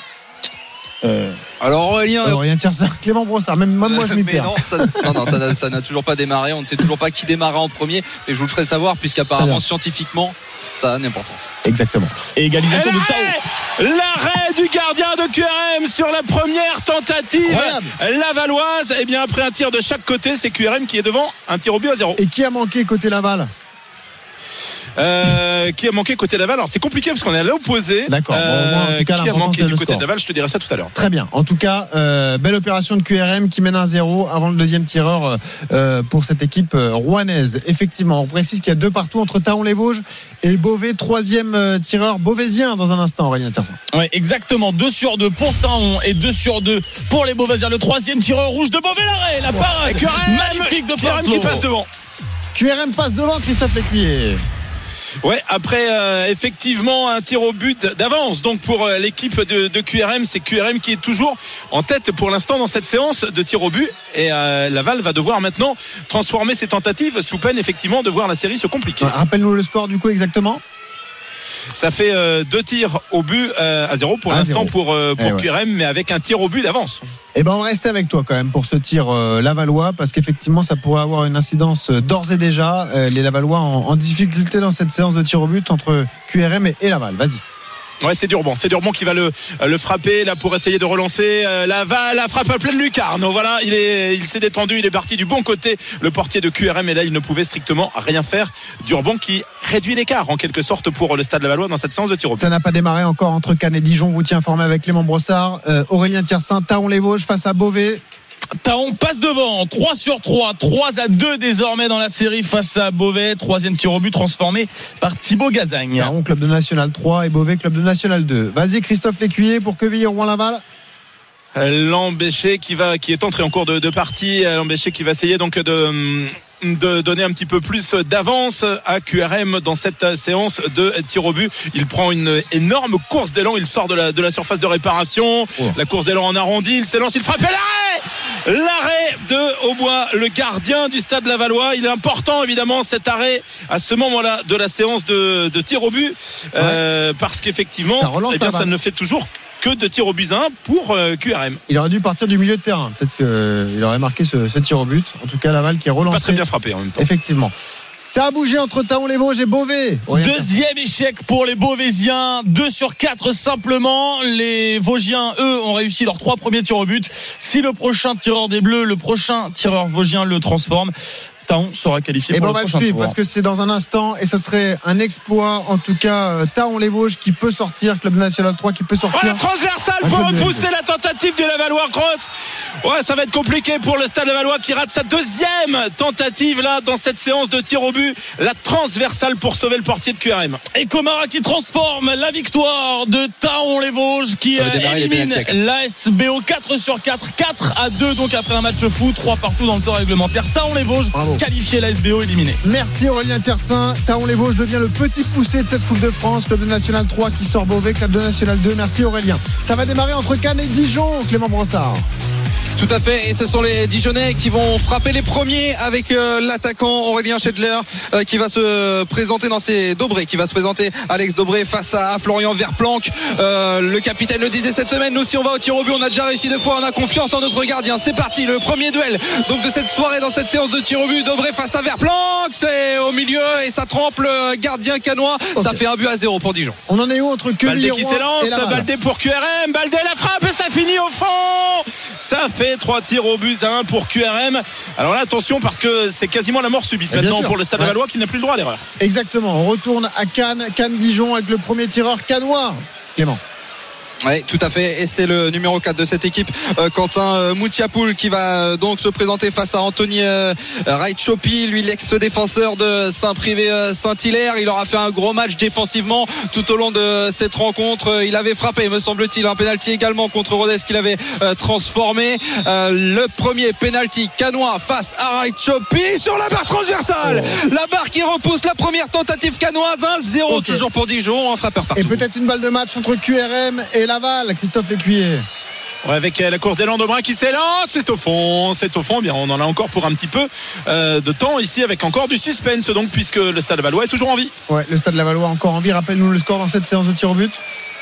Alors Aurélien Tiersin, Clément Brossard, même moi je m'y perds. Ça n'a toujours pas démarré. On ne sait toujours pas qui démarra en premier. Et je vous le ferai savoir puisqu'apparemment scientifiquement ça a une importance. Exactement. Et égalisation de Thaon. L'arrêt du gardien de QRM sur la première tentative lavalloise. Et bien après un tir de chaque côté, c'est QRM qui est devant, un tir au but à 0. Et qui a manqué côté Laval? Qui a manqué côté Laval? Alors c'est compliqué parce qu'on est à l'opposé. D'accord. En tout cas, qui a manqué du côté de Laval? Je te dirai ça tout à l'heure. Très bien. En tout cas, belle opération de QRM qui mène 1-0 avant le deuxième tireur pour cette équipe rouennaise. Effectivement, on précise qu'il y a 2 partout entre Thaon-les-Vosges et Beauvais, troisième tireur beauvaisien dans un instant, Aurélien Tiersin. Oui, exactement. 2-2 pour Thaon et 2-2 pour les Beauvaisiens. Le troisième tireur rouge de Beauvais, l'arrêt, la parade magnifique de QRM qui passe devant. QRM passe devant, Christophe Lécuyer. Ouais, après effectivement un tir au but d'avance donc pour l'équipe de QRM. C'est QRM qui est toujours en tête pour l'instant dans cette séance de tir au but et Laval va devoir maintenant transformer ses tentatives sous peine effectivement de voir la série se compliquer. Rappelle-nous le score du coup exactement. Ça fait 2 tirs au but à 0 pour l'instant pour QRM, mais avec un tir au but d'avance. Eh ben on reste avec toi quand même pour ce tir lavallois parce qu'effectivement ça pourrait avoir une incidence d'ores et déjà. Les Lavallois en difficulté dans cette séance de tir au but entre QRM et Laval. Vas-y. Ouais, c'est Durban qui va le frapper là pour essayer de relancer Laval, la frappe à pleine lucarne. Voilà, il s'est détendu, il est parti du bon côté, le portier de QRM, et là il ne pouvait strictement rien faire. Durban qui réduit l'écart en quelque sorte pour le Stade Lavallois dans cette séance de tir au but. Ça n'a pas démarré encore entre Cannes et Dijon. Vous tient informé avec Clément Brossard. Aurélien Tiersin, Thaon-les-Vosges face à Beauvais. Thaon passe devant, 3-3, 3-2 désormais dans la série face à Beauvais. Troisième tir au but transformé par Thibaut Gazagne. Thaon, club de National 3 et Beauvais, club de National 2. Vas-y Christophe Lécuyer pour Quevilly-Rouen-Laval. L'Embêché qui est entré en cours de partie. L'Embêché qui va essayer donc de donner un petit peu plus d'avance à QRM dans cette séance de tir au but. Il prend une énorme course d'élan, il sort de la surface de réparation. La course d'élan en arrondi, il s'élance, il frappe et l'arrêt de Aubois, le gardien du Stade Lavallois. Il est important évidemment cet arrêt à ce moment-là de la séance de tir au but parce qu'effectivement ça ne fait toujours que de tir au but 1 pour QRM. Il aurait dû partir du milieu de terrain. Peut-être qu'il aurait marqué ce tir au but. En tout cas, Laval qui est relancé. Pas très bien frappé en même temps. Effectivement. Ça a bougé entre Thaon-les-Vosges et Beauvais. Deuxième échec pour les Beauvaisiens. 2/4 simplement. Les Vosgiens, eux, ont réussi leurs 3 premiers tirs au but. Si le prochain tireur des Bleus, le prochain tireur vosgien le transforme, Taon sera qualifié pour le prochain tour. Parce que c'est dans un instant et ce serait un exploit en tout cas. Taon-les-Vosges qui peut sortir, Club National 3 qui peut sortir. La transversale pour repousser la tentative du Lavallois. Cross. Ouais, ça va être compliqué pour le Stade Lavallois qui rate sa deuxième tentative là dans cette séance de tir au but. La transversale pour sauver le portier de QRM. Et Komara qui transforme la victoire de Taon-les-Vosges qui élimine l'ASBO 4/4, 4-2 donc après un match fou, 3 partout dans le temps réglementaire. Taon-les-Vosges qualifié, l'ASBO éliminé. Merci Aurélien Tiersin. Taon-les-Vosges devient le petit poussé de cette Coupe de France. Club de National 3 qui sort Beauvais, Club de National 2. Merci Aurélien. Ça va démarrer entre Cannes et Dijon, Clément Brossard. Tout à fait, et ce sont les Dijonnais qui vont frapper les premiers avec l'attaquant Aurélien Schedler qui va se présenter dans ses Dobré, qui va se présenter Alex Dobré face à Florian Verplanck. Le capitaine le disait cette semaine, nous si on va au tir au but, on a déjà réussi 2 fois, on a confiance en notre gardien. C'est parti, le premier duel donc de cette soirée dans cette séance de tir au but. Dobré face à Verplanck, c'est au milieu et ça trempe le gardien cannois. Ça fait 1-0 pour Dijon. On en est où entre Quevilly Baldé qui s'élance, Baldé pour QRM, Baldé la frappe et ça finit au fond. Ça fait 3 tirs au but à 1 pour QRM. Alors là attention parce que c'est quasiment la mort subite maintenant pour le Stade Lavallois qui n'a plus le droit à l'erreur. Exactement, on retourne à Cannes-Dijon avec le premier tireur cannois, Clément. Oui, tout à fait, et c'est le numéro 4 de cette équipe, Quentin Moutiapoul, qui va donc se présenter face à Anthony Raichopi, lui l'ex-défenseur de Saint-Privé-Saint-Hilaire. Il aura fait un gros match défensivement tout au long de cette rencontre. Il avait frappé, me semble-t-il, un pénalty également contre Rodez qu'il avait transformé. Le premier pénalty cannois face à Raichopi sur la barre transversale. La barre qui repousse la première tentative cannoise, 1-0 toujours pour Dijon, un frappeur partout. Et peut-être une balle de match entre QRM et Laval, Christophe Lécuyer. Ouais, avec la course d'élan de Brun qui s'élance, c'est au fond. Bien, on en a encore pour un petit peu de temps ici avec encore du suspense donc puisque le Stade Lavallois est toujours en vie. Ouais, le Stade Lavallois encore en vie. Rappelle-nous le score dans cette séance de tir au but.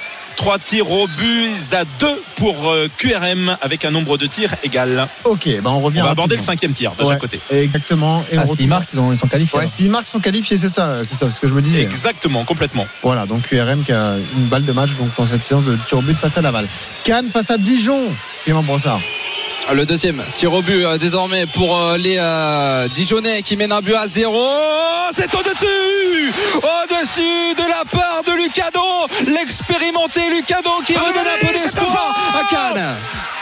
3 tirs au but à 2 pour QRM avec un nombre de tirs égal. Ok, on revient. On va aborder le 5e tir de chaque côté. Exactement. Et s'ils marquent, ils sont qualifiés. Ouais, s'ils marquent, ils sont qualifiés, c'est ça, Christophe, ce que je me disais. Exactement, complètement. Voilà, donc QRM qui a une balle de match donc dans cette séance de tir au but face à Laval. Cannes face à Dijon, Clément Brossard. Le deuxième tir au but désormais pour les Dijonnais qui mènent 1-0. C'est au-dessus de la part de Lucado, l'expérimenté Lucado qui redonne un peu d'espoir à Cannes.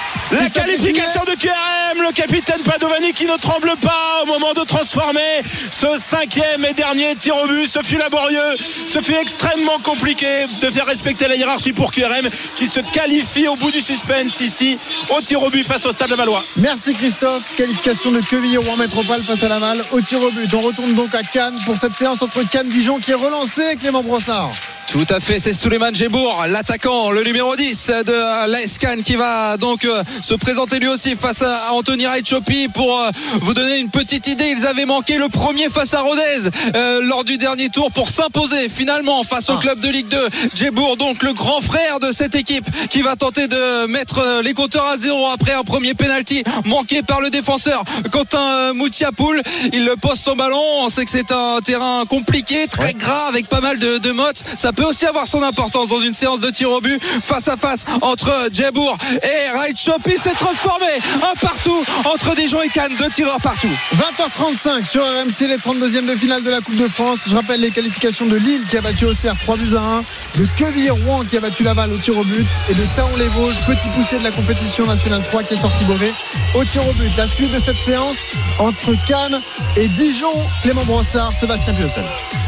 La qualification de QRM, le capitaine Padovani qui ne tremble pas au moment de transformer ce 5e et dernier tir au but. Ce fut laborieux, ce fut extrêmement compliqué de faire respecter la hiérarchie pour QRM qui se qualifie au bout du suspense ici au tir au but face au Stade Lavallois. Merci Christophe, qualification de Quevilly-Rouen Métropole face à Laval au tir au but. On retourne donc à Cannes pour cette séance entre Cannes-Dijon qui est relancée, Clément Brossard. Tout à fait, c'est Souleymane Djebour, l'attaquant, le numéro 10 de l'AS Cannes qui va donc se présenter lui aussi face à Anthony Raichopi. Pour vous donner une petite idée, ils avaient manqué le premier face à Rodez lors du dernier tour pour s'imposer finalement face au club de Ligue 2. Djebour, donc le grand frère de cette équipe qui va tenter de mettre les compteurs à 0 après un premier penalty manqué par le défenseur Quentin Moutiapoul. Il pose son ballon, on sait que c'est un terrain compliqué, très gras avec pas mal de mottes. Ça peut aussi avoir son importance dans une séance de tir au but. Face à face entre Djebour et Raichopi, s'est transformé un partout entre Dijon et Cannes, 2 tireurs partout. 20h35 sur RMC, les 32e de finale de la Coupe de France. Je rappelle les qualifications de Lille qui a battu Auxerre 3-1, de Quevilly-Rouen qui a battu Laval au tir au but et de Taon-les-Vosges, petit poussé de la compétition nationale 3 qui est sorti Beauvais au tir au but. La suite de cette séance entre Cannes et Dijon, Clément Brossard, Sébastien Piocel.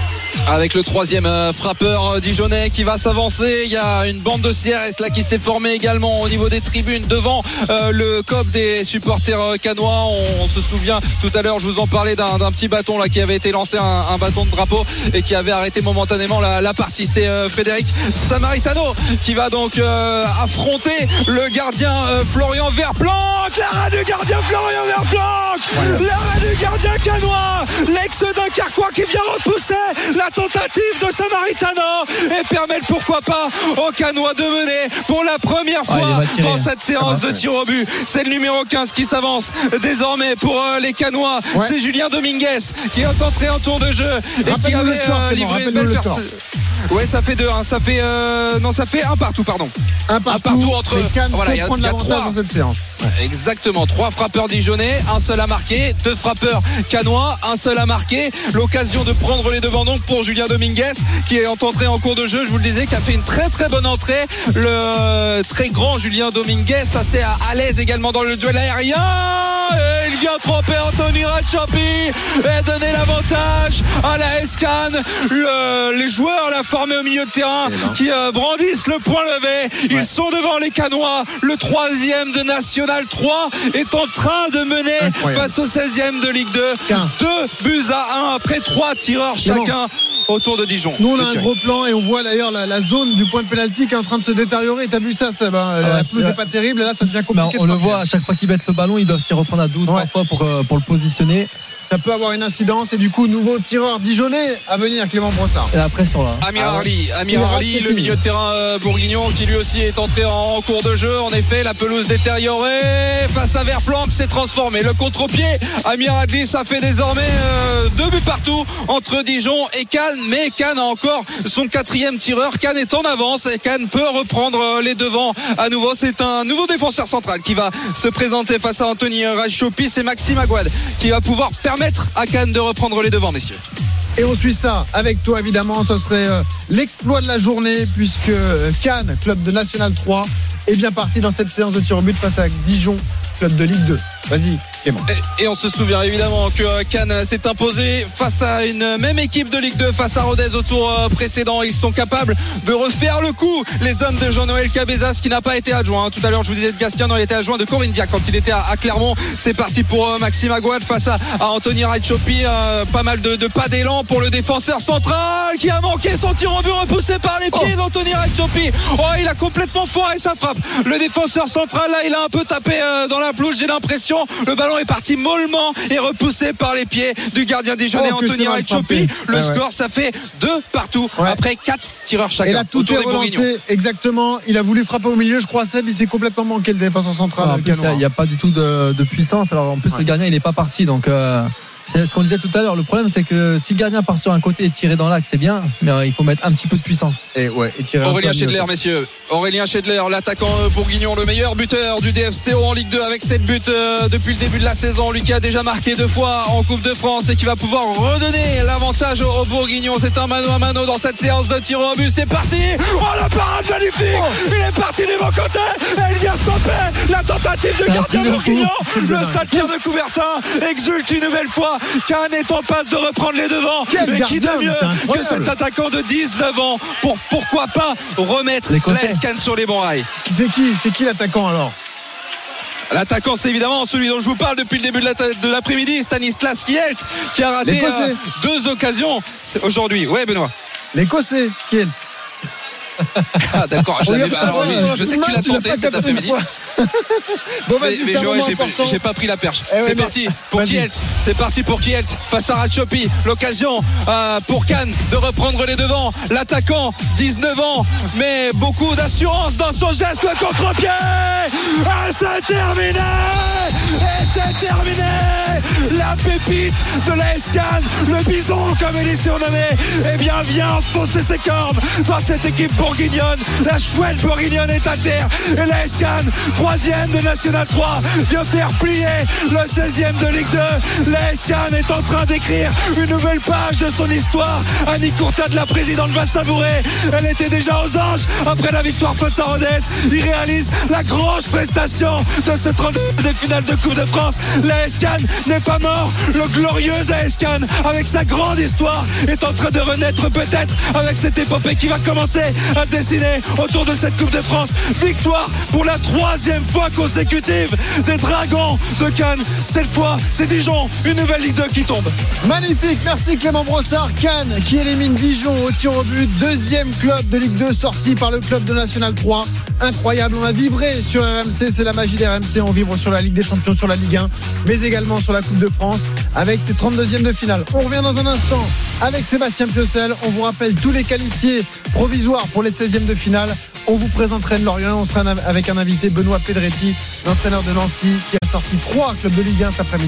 Avec le 3e frappeur dijonnais qui va s'avancer. Il y a une bande de CRS là qui s'est formée également au niveau des tribunes devant le COP des supporters cannois. On se souvient tout à l'heure, je vous en parlais d'un petit bâton là qui avait été lancé, un bâton de drapeau et qui avait arrêté momentanément la partie. C'est Frédéric Samaritano qui va donc affronter le gardien Florian Verplanck. L'arrêt du gardien Florian Verplanck, l'arrêt du gardien cannois, l'ex d'un Carquois qui vient repousser la tentative de Samaritano et permettre pourquoi pas aux Cannois de mener pour la première fois dans cette séance de tir au but. C'est le numéro 15 qui s'avance désormais pour les Cannois. C'est Julien Dominguez qui est entré en tour de jeu et qui avait livré une belle perte. Ouais, ça fait 2-1, ça fait 1 partout, pardon. Un partout entre voilà, il y a 3 dans cette séance. Exactement, 3 frappeurs dijonnais, un seul à marquer, 2 frappeurs canois, un seul à marquer. L'occasion de prendre les devants donc pour Julien Dominguez qui est entré en cours de jeu, je vous le disais, qui a fait une très très bonne entrée. Le très grand Julien Dominguez, assez à l'aise également dans le duel aérien. Et il vient tromper Anthony Ratchopi et donner l'avantage à la S-Can. Les joueurs là, formés au milieu de terrain qui brandissent le point levé. Ils sont devant les Canois. Le 3e de National 3 est en train de mener face au 16e de Ligue 2. 2-1 après 3 tireurs chacun autour de Dijon. Nous on a un gros plan et on voit d'ailleurs la zone du point de pénalty qui est en train de se détériorer. T'as vu ça, Seb, la pelouse n'est pas terrible et là ça devient compliqué. On le voit à chaque fois qu'ils mettent le ballon, ils doivent s'y reprendre à 2 ou 3 fois pour le positionner. Ça peut avoir une incidence et du coup nouveau tireur dijonnais à venir, Clément Brossard. Et la pression là. Amir Harli, le milieu de terrain bourguignon qui lui aussi est entré en cours de jeu. En effet, la pelouse détériorée face à Verplanck s'est transformé. Le contre-pied, Amir Harli, ça fait désormais 2 buts partout entre Dijon et Cannes. Mais Cannes a encore son 4e tireur. Cannes est en avance et Cannes peut reprendre les devants à nouveau. C'est un nouveau défenseur central qui va se présenter face à Anthony Ratchopi. C'est Maxime Aguad qui va pouvoir permettre à Cannes de reprendre les devants, messieurs. Et on suit ça avec toi évidemment. Ce serait l'exploit de la journée puisque Cannes, club de National 3, est bien parti dans cette séance de tir au but face à Dijon, club de Ligue 2. Vas-y, Clément. Et on se souvient évidemment que Cannes s'est imposé face à une même équipe de Ligue 2, face à Rodez au tour précédent. Ils sont capables de refaire le coup, les hommes de Jean-Noël Cabezas qui n'a pas été adjoint. Tout à l'heure, je vous disais de Gastien, il était adjoint de Corinne Diac quand il était à Clermont. C'est parti pour Maxime Aguad face à Anthony Ratchopi. Pas mal de pas d'élan pour le défenseur central qui a manqué son tir en but repoussé par les pieds d'Anthony Ratchopi. Il a complètement foiré sa frappe. Le défenseur central, là, il a un peu tapé dans la pelouse, j'ai l'impression. Le ballon est parti mollement et repoussé par les pieds du gardien dijonnais Anthony Ratchopi. Le score, ça fait 2 partout après 4 tireurs chacun. Et là, tout est relancé. Exactement. Il a voulu frapper au milieu, je crois, Seb. Il s'est complètement manqué le défenseur central. Il n'y a pas du tout de puissance. Alors en plus, le gardien, il n'est pas parti. Donc. C'est ce qu'on disait tout à l'heure. Le problème, c'est que si le gardien part sur un côté et tirer dans l'axe, c'est bien, mais il faut mettre un petit peu de puissance. Et tirer. Aurélien Chedler, messieurs. Aurélien Chedler, l'attaquant bourguignon, le meilleur buteur du DFCO en Ligue 2 avec 7 buts depuis le début de la saison. Lui qui a déjà marqué 2 fois en Coupe de France et qui va pouvoir redonner l'avantage aux bourguignons. C'est un mano à mano dans cette séance de tir au but. C'est parti. La parade magnifique. Il est parti du bon côté et il vient stopper la tentative de gardien bourguignon. Le stade Pierre de Coubertin exulte une nouvelle fois. Cannes est en passe de reprendre les devants. Mais qui de mieux que cet attaquant de 19 ans pour pourquoi pas remettre la Cannes sur les bons rails. C'est qui l'attaquant alors? L'attaquant, c'est évidemment celui dont je vous parle depuis le début de l'après-midi, Stanislas Kielt, qui a raté 2 occasions aujourd'hui. Ouais, Benoît. L'Écossais, Kielt. Ah d'accord, je sais que tu l'as tenté cet après-midi. Bon, vas-y, mais j'ai pas pris la perche. C'est parti pour Kielt. C'est parti pour Kielt face à Ratchopi. L'occasion pour Cannes de reprendre les devants. L'attaquant, 19 ans, mais beaucoup d'assurance dans son geste. Le contre-pied. C'est terminé. Et c'est terminé. La pépite de la S-Cannes, le bison comme il est surnommé, vient enfoncer ses cornes dans cette équipe bourguignonne. La chouette bourguignonne est à terre et la S-Cannes, 3e de National 3, vient faire plier le 16e de Ligue 2. La S-Cannes est en train d'écrire une nouvelle page de son histoire. Annie Courtade, la présidente, va savourer. Elle était déjà aux anges après la victoire face à Rodez. Il réalise la grosse prestation de ce 32e de finale de Coupe de France. La S-Cannes n'est pas mort. Le glorieux AS Cannes, avec sa grande histoire, est en train de renaître peut-être avec cette épopée qui va commencer à dessiner autour de cette Coupe de France. Victoire pour la 3e fois consécutive des Dragons de Cannes. Cette fois, c'est Dijon, une nouvelle Ligue 2 qui tombe. Magnifique, merci Clément Brossard. Cannes qui élimine Dijon au tir au but. 2e club de Ligue 2 sorti par le club de National 3. Incroyable, on a vibré sur RMC, c'est la magie d'RMC. On vibre sur la Ligue des Champions, sur la Ligue 1, mais également sur la Coupe de France avec ses 32e de finale. On revient dans un instant avec Sébastien Piocel. On vous rappelle tous les qualifiés provisoires pour les 16e de finale. On vous présente Rennes-Lorient. On sera avec un invité, Benoît Pedretti, l'entraîneur de Nancy, qui a sorti 3 clubs de Ligue 1 cet après-midi.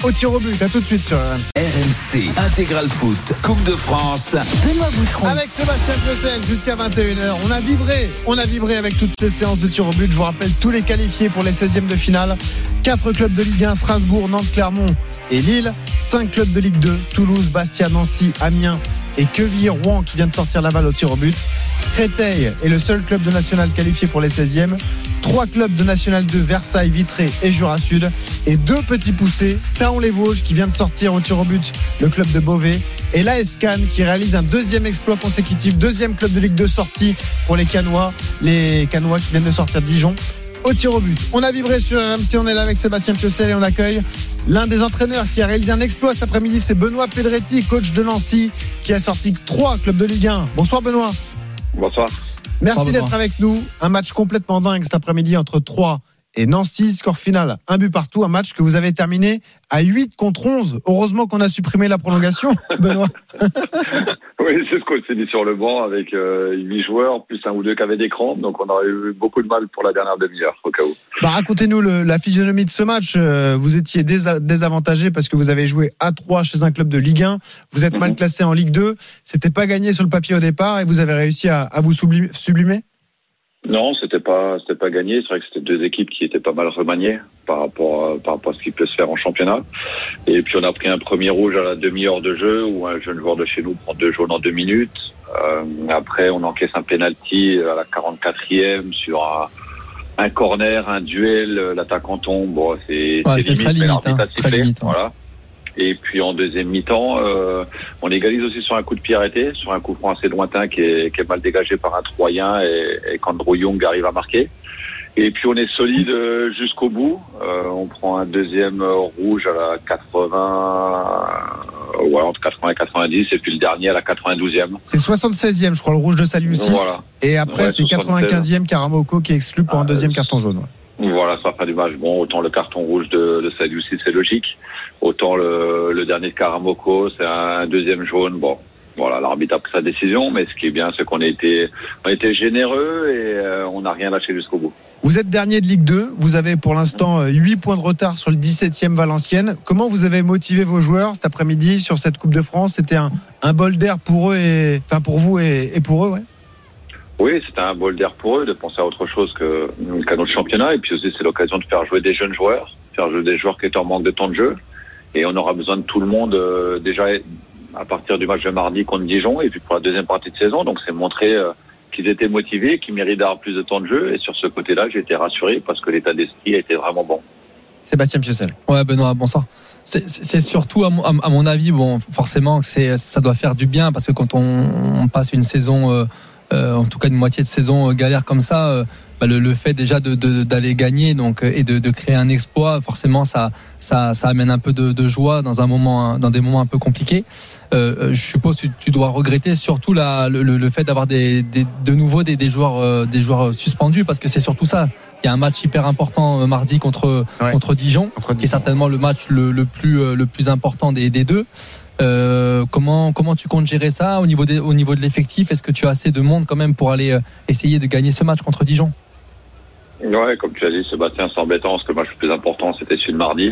au tir au but. À tout de suite sur RMC. RMC Intégral Foot, Coupe de France. Benoît Boutron. Avec Sébastien Piocel jusqu'à 21h. On a vibré avec toutes ces séances de tir au but. Je vous rappelle tous les qualifiés pour les 16e de finale. 4 clubs de Ligue 1, Strasbourg, Nantes, Clermont et Lille. 5 clubs de Ligue 2, Toulouse, Bastia, Nancy, Amiens et Quevilly-Rouen qui vient de sortir Laval au tir au but. Créteil est le seul club de National qualifié pour les 16e. 3 clubs de National 2, Versailles, Vitré et Jura Sud. Et 2 petits poussés, Thaon-les-Vosges qui vient de sortir au tir au but, le club de Beauvais. Et l'AS Cannes qui réalise un 2e exploit consécutif, 2e club de Ligue 2 sorti pour les Cannois qui viennent de sortir de Dijon au tir au but. On a vibré sur RMC, on est là avec Sébastien Piocel et on accueille l'un des entraîneurs qui a réalisé un exploit cet après-midi, c'est Benoît Pedretti, coach de Nancy, qui a sorti 3 clubs de Ligue 1. Bonsoir Benoît. Bonsoir. Merci d'être avec nous. Un match complètement dingue cet après-midi entre 3 et Nancy. Score final, 1 but partout. Un match que vous avez terminé à 8 contre 11. Heureusement qu'on a supprimé la prolongation, Benoît. Oui, c'est ce qu'on s'est dit sur le banc avec 8 joueurs, plus 1 ou 2 qui avaient des crampes. Donc on aurait eu beaucoup de mal pour la dernière demi-heure, au cas où. Racontez-nous la physionomie de ce match. Vous étiez désavantagé parce que vous avez joué à 3 chez un club de Ligue 1. Vous êtes mal classé en Ligue 2. C'était pas gagné sur le papier au départ et vous avez réussi à vous sublimer. Non, c'était pas gagné. C'est vrai que c'était 2 équipes qui étaient pas mal remaniées par rapport à ce qui peut se faire en championnat. Et puis on a pris un premier rouge à la demi-heure de jeu où un jeune joueur de chez nous prend 2 jaunes en 2 minutes. Après, on encaisse un penalty à la 44e sur un corner, un duel. L'attaquant tombe. Bon, c'est limite, très limite, mais l'arbitre a sifflé. très limite. Voilà. Et puis en deuxième mi-temps, on égalise aussi sur un coup de pied arrêté, sur un coup franc assez lointain qui est mal dégagé par un Troyen et qu'Andrew Young arrive à marquer. Et puis on est solide jusqu'au bout. On prend un deuxième rouge à la 80, entre 80 et 90, et puis le dernier à la 92e. C'est 76e, je crois, le rouge de Saliusis. Voilà. Et après, c'est 95e Karamoko qui est exclu pour un deuxième carton jaune. Voilà, ça fait du match. Bon, autant le carton rouge de Saliusis, c'est logique. Autant le dernier de Karamoko, c'est un deuxième jaune. Bon, voilà, l'arbitre a pris sa décision, mais ce qui est bien, c'est qu'on a été généreux et on n'a rien lâché jusqu'au bout. Vous êtes dernier de Ligue 2. Vous avez pour l'instant 8 points de retard sur le 17e Valenciennes. Comment vous avez motivé vos joueurs cet après-midi sur cette Coupe de France? C'était un bol d'air pour eux pour vous et pour eux, ouais. Oui, c'était un bol d'air pour eux de penser à autre chose qu'à notre championnat. Et puis aussi, c'est l'occasion de faire jouer des jeunes joueurs, faire jouer des joueurs qui étaient en manque de temps de jeu. Et on aura besoin de tout le monde déjà à partir du match de mardi contre Dijon et puis pour la deuxième partie de saison. Donc c'est montrer qu'ils étaient motivés, qu'ils méritent d'avoir plus de temps de jeu. Et sur ce côté-là, j'ai été rassuré parce que l'état d'esprit a été vraiment bon. Sébastien Piocel. Ouais, Benoît, bonsoir. C'est surtout, à mon avis, bon, forcément, ça doit faire du bien parce que quand on passe une saison, en tout cas une moitié de saison galère comme ça, le fait déjà d'aller gagner et de créer un exploit, forcément ça amène un peu de joie dans des moments un peu compliqués. Je suppose que tu dois regretter surtout le fait d'avoir de nouveau des joueurs suspendus parce que c'est surtout ça. Il y a un match hyper important mardi contre Dijon, qui est certainement le match le plus important des deux. Comment tu comptes gérer ça au niveau de l'effectif? Est-ce que tu as assez de monde quand même pour aller essayer de gagner ce match contre Dijon? Ouais, comme tu as dit, Sébastien, c'est embêtant parce que le match le plus important c'était celui de mardi.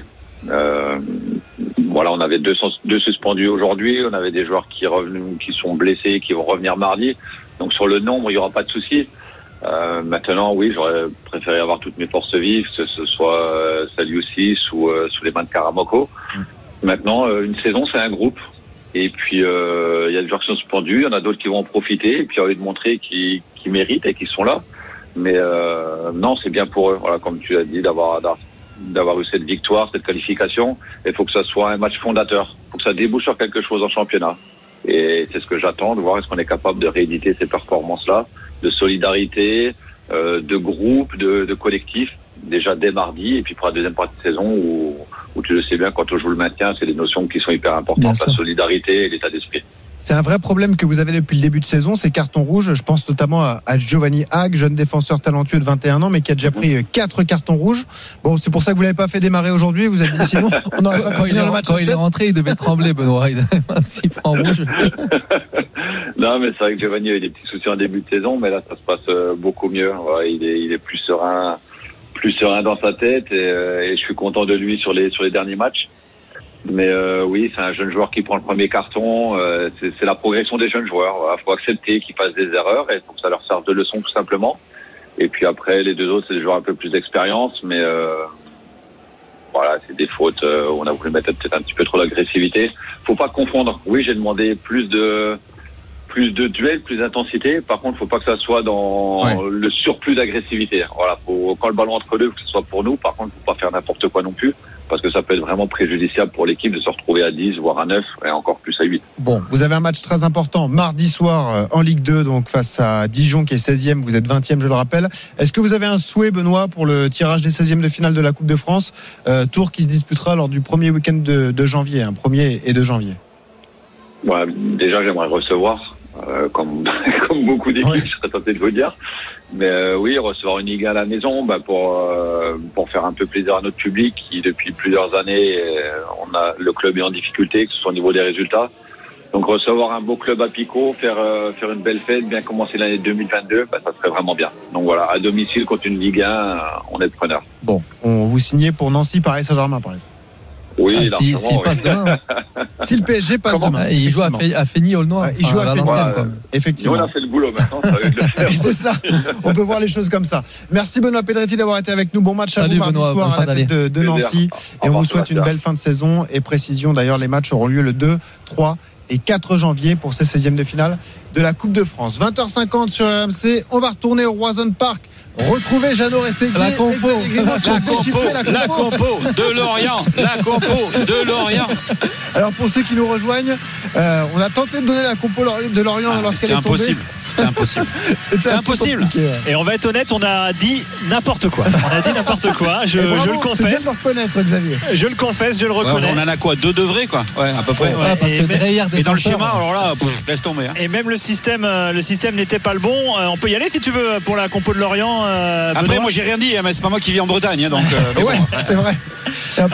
Voilà, on avait deux suspendus aujourd'hui, on avait des joueurs qui sont blessés, qui vont revenir mardi. Donc sur le nombre, il n'y aura pas de souci. Maintenant, oui, j'aurais préféré avoir toutes mes forces vives, que ce soit Saliusis ou sous les mains de Karamoko. Maintenant, une saison, c'est un groupe. Et puis, il y a des joueurs qui sont suspendus, il y en a d'autres qui vont en profiter, et puis envie de montrer qu'ils méritent et qu'ils sont là. Mais non, c'est bien pour eux. Voilà, comme tu as dit, d'avoir eu cette victoire, cette qualification. Il faut que ça soit un match fondateur. Il faut que ça débouche sur quelque chose en championnat. Et c'est ce que j'attends, de voir est-ce qu'on est capable de rééditer ces performances-là, de solidarité, de groupe, de collectif, déjà dès mardi, et puis pour la deuxième partie de saison où tu le sais bien, quand on joue le maintien, c'est des notions qui sont hyper importantes, la solidarité et l'état d'esprit. C'est un vrai problème que vous avez depuis le début de saison, ces cartons rouges. Je pense notamment à Giovanni Hague, jeune défenseur talentueux de 21 ans, mais qui a déjà pris 4 cartons rouges. Bon, c'est pour ça que vous l'avez pas fait démarrer aujourd'hui. Vous avez dit sinon, on n'aurait pas fini le match. Quand il est rentré, il devait trembler, Benoît. Il avait un 6 points rouges. Non, mais c'est vrai que Giovanni a eu des petits soucis en début de saison, mais là, ça se passe beaucoup mieux. Ouais, il est plus serein dans sa tête, et je suis content de lui sur les derniers matchs. Mais oui, c'est un jeune joueur qui prend le premier carton. C'est la progression des jeunes joueurs. Il faut accepter qu'ils fassent des erreurs et il faut que ça leur serve de leçon tout simplement. Et puis après, les deux autres, c'est des joueurs un peu plus d'expérience, mais voilà, c'est des fautes. On a voulu mettre peut-être un petit peu trop d'agressivité. Faut pas confondre. Oui, j'ai demandé plus de duels, plus d'intensité. Par contre, faut pas que ça soit dans le surplus d'agressivité. Voilà, quand le ballon entre deux, que ce soit pour nous. Par contre, faut pas faire n'importe quoi non plus, parce que ça peut être vraiment préjudiciable pour l'équipe de se retrouver à 10, voire à 9, et encore plus à 8. Bon, vous avez un match très important mardi soir en Ligue 2, donc face à Dijon qui est 16e, vous êtes 20e, je le rappelle. Est-ce que vous avez un souhait, Benoît, pour le tirage des 16e de finale de la Coupe de France, tour qui se disputera lors du premier week-end de janvier, 1er et 2 janvier? Ouais, déjà, j'aimerais recevoir, comme beaucoup d'équipes, je serais tenté de vous dire. Mais oui, recevoir une Ligue 1 à la maison, pour faire un peu plaisir à notre public qui, depuis plusieurs années, le club est en difficulté, que ce soit au niveau des résultats. Donc recevoir un beau club à Picot, faire une belle fête, bien commencer l'année 2022, ça serait vraiment bien. Donc voilà, à domicile contre une Ligue 1, on est preneur. Bon, on vous signez pour Nancy, Paris Saint-Germain, par exemple? Oui, s'il passe demain. Si le PSG passe demain. Il joue à Fény-Aulnois. Il joue à Fény, effectivement. Nous, on a fait le boulot maintenant, ça va être le faire. C'est ça. On peut voir les choses comme ça. Merci Benoît Pedretti d'avoir été avec nous. Bon match à vous mardi soir à la tête de Nancy. Et on vous souhaite une belle fin de saison. Et précision, d'ailleurs, les matchs auront lieu le 2, 3 et 4 janvier pour ces 16e de finale de la Coupe de France. 20h50 sur RMC. On va retourner au Roison Park. Retrouvez Jeannot Rességui. La compo de Lorient. La compo de Lorient. Alors pour ceux qui nous rejoignent, on a tenté de donner la compo de Lorient lorsqu'elle est tombée. C'était impossible. C'était impossible. Et on va être honnête, on a dit n'importe quoi. Je le confesse. C'est bien de le reconnaître, Xavier. Je le confesse, je le reconnais. On en a quoi, 2 de vrais, quoi. Ouais, à peu près. Ouais, parce que et dans le schéma, alors là, laisse tomber. Et même le système n'était pas le bon. On peut y aller si tu veux pour la compo de Lorient. Après, moi j'ai rien dit, mais c'est pas moi qui vis en Bretagne, donc. Ouais, c'est vrai. Il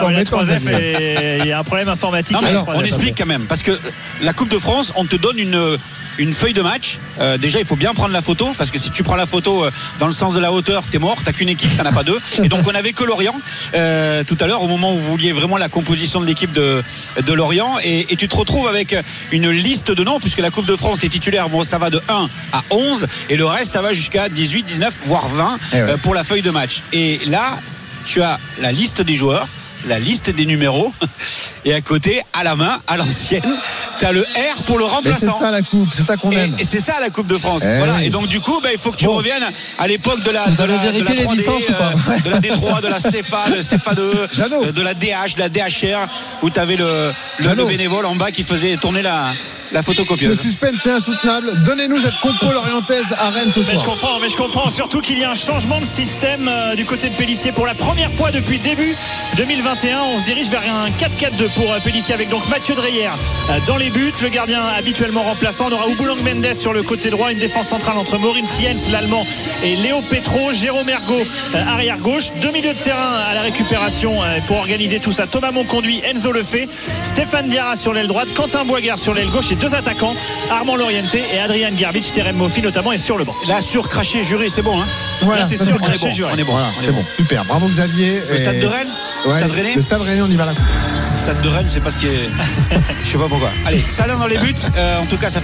y a un problème informatique. Non, mais on explique quand même, parce que la Coupe de France, on te donne une feuille de match. Déjà, il faut bien prendre la photo, parce que si tu prends la photo dans le sens de la hauteur, t'es mort. T'as qu'une équipe, t'en as pas 2. Et donc on avait que Lorient tout à l'heure, au moment où vous vouliez vraiment la composition de l'équipe de Lorient, et tu te retrouves avec une liste de noms, puisque la Coupe de France, les titulaires, ça va de 1 à 11, et le reste, ça va jusqu'à 18, 19, voire 20 pour la feuille de match. Et là, tu as la liste des joueurs, la liste des numéros, et à côté, à la main, à l'ancienne, t'as le R pour le remplaçant. Mais c'est ça la coupe, c'est ça qu'on aime. Et c'est ça la Coupe de France. Voilà. Et donc du coup, il faut que tu reviennes à l'époque de la 3D, de la D3, de la CFA, de CFA2, de la DH, de la DHR, où t'avais le bénévole en bas qui faisait tourner la photocopieuse. Le suspense est insoutenable. Donnez-nous cette compo lorientaise à Rennes ce soir. Mais je comprends surtout qu'il y a un changement de système du côté de Pélissier pour la première fois depuis début 2021. On se dirige vers un 4-4-2 pour Pélissier avec donc Mathieu Dreyer dans les buts, le gardien habituellement remplaçant. On aura Oubulang Mendes sur le côté droit, une défense centrale entre Maureen Siens, l'allemand, et Léo Petro, Jérôme Ergo arrière gauche, 2 milieux de terrain à la récupération pour organiser tout ça. Thomas Monconduit, Enzo Lefebvre, Stéphane Diarra sur l'aile droite, Quentin Boisgard sur l'aile gauche, et 2 attaquants, Armand Loriente et Adrian Garbic. Terem Moffi notamment est sur le banc. Là, surcraché juré, c'est bon, hein. Voilà, là, c'est surcraché juré. On est bon. Voilà, c'est bon. Super. Bravo Xavier. Le stade de Rennes, Stade Rennais. Le stade Rennais, on y va là. Le stade de Rennes, c'est parce que je sais pas pourquoi. Allez, Salin dans les buts. En tout cas, ça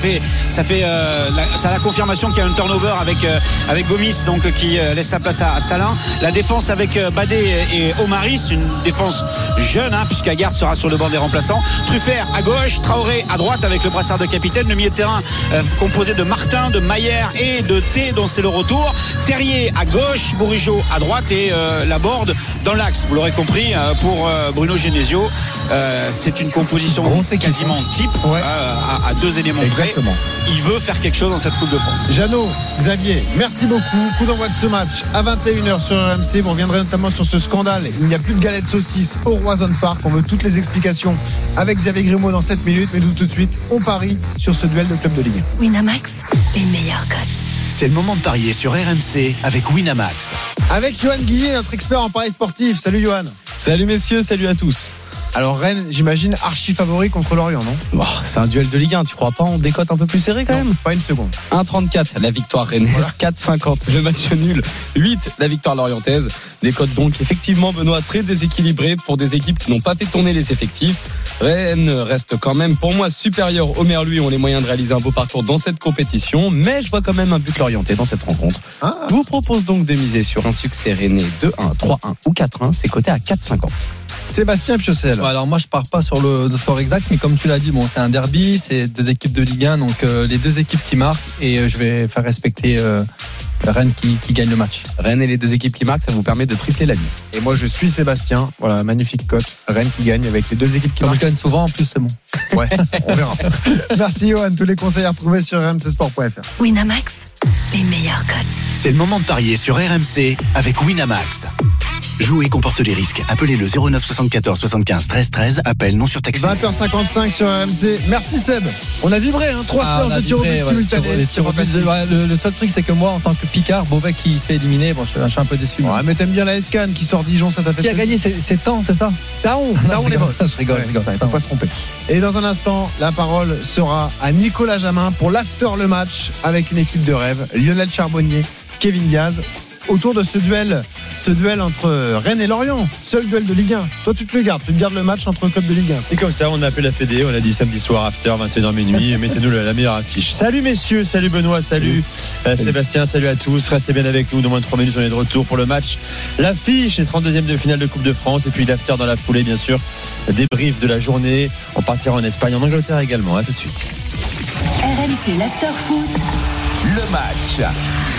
a la confirmation qu'il y a un turnover avec Gomis, donc qui laisse sa place à Salin. La défense avec Badé et Omaris, une défense jeune, puisque Aguerd sera sur le banc des remplaçants. Truffert à gauche, Traoré à droite avec le brassard de capitaine. Le milieu de terrain composé de Martin, de Maillère et de T, dont c'est le retour. Terrier à gauche, Bourigeaud à droite et Laborde dans l'axe. Vous l'aurez compris, pour Bruno Genesio, c'est une composition quasiment type, à 2 éléments près. Il veut faire quelque chose dans cette Coupe de France. Jeannot, Xavier, merci beaucoup. Coup d'envoi de ce match à 21h sur RMC. Vous reviendrez notamment sur ce scandale. Il n'y a plus de galettes saucisses au Roison Park. On veut toutes les explications avec Xavier Grimaud dans 7 minutes. Mais tout de suite, on parie sur ce duel de club de Ligue 1. Winamax, les meilleures cotes. C'est le moment de parier sur RMC avec Winamax. Avec Johan Guillet, notre expert en paris sportif. Salut Johan. Salut messieurs, salut à tous. Alors Rennes, j'imagine, archi favori contre Lorient, non? C'est un duel de Ligue 1, tu crois pas? On décote un peu plus serré quand même? Pas une seconde. 1,34 la victoire rennaise, voilà. 4,50 le match nul, 8 la victoire lorientaise. Des cotes donc effectivement, Benoît, très déséquilibrées pour des équipes qui n'ont pas fait tourner les effectifs. Rennes reste quand même pour moi supérieur au Merlu, ont les moyens de réaliser un beau parcours dans cette compétition, mais je vois quand même un but lorientais dans cette rencontre. Je vous propose donc de miser sur un succès rennais 2-1, 3-1 ou 4-1, c'est coté à 4,50. Sébastien Piocel. Alors moi je pars pas sur le score exact, mais comme tu l'as dit, bon, c'est un derby, c'est deux équipes de Ligue 1, donc les deux équipes qui marquent, et je vais faire respecter Rennes qui gagne le match. Rennes et les deux équipes qui marquent, ça vous permet de tripler la mise. Et moi je suis Sébastien, voilà, magnifique cote. Rennes qui gagne avec les deux équipes qui marquent. Comme je gagne souvent, en plus c'est bon. Ouais, on verra. Merci Johan, tous les conseils à retrouver sur rmcsport.fr. Winamax, les meilleurs cotes. C'est le moment de parier sur RMC avec Winamax. Jouer comporte les risques. Appelez le 09 74 75 13 13. Appel non surtaxé. 20h55 sur RMC. Merci Seb. On a vibré, 3 séances de tir au but simultané. Le seul truc, c'est que moi, en tant que Picard, Beauvais qui se fait éliminer, bon, je suis un peu déçu. Ouais, mais t'aimes bien la SCAN qui sort Dijon, ça t'a fait. Qui a gagné? C'est Taon, c'est ça? Taon les vols. Je rigole. Il faut pas se tromper. Et dans un instant, la parole sera à Nicolas Jamin pour l'after le match avec une équipe de rêve. Lionel Charbonnier, Kevin Diaz. Autour de ce duel entre Rennes et Lorient, seul duel de Ligue 1. Toi tu te gardes le match entre clubs de Ligue 1. Et comme ça, on a appelé la Fédé, on a dit samedi soir after 21h minuit, mettez-nous la meilleure affiche. Salut messieurs, salut Benoît, salut Sébastien, salut à tous, restez bien avec nous, dans moins de 3 minutes on est de retour pour le match. L'affiche est 32e de finale de Coupe de France et puis l'after dans la foulée bien sûr, débrief de la journée, on partira en Espagne, en Angleterre également, à tout de suite. RMC l'after foot. Le match.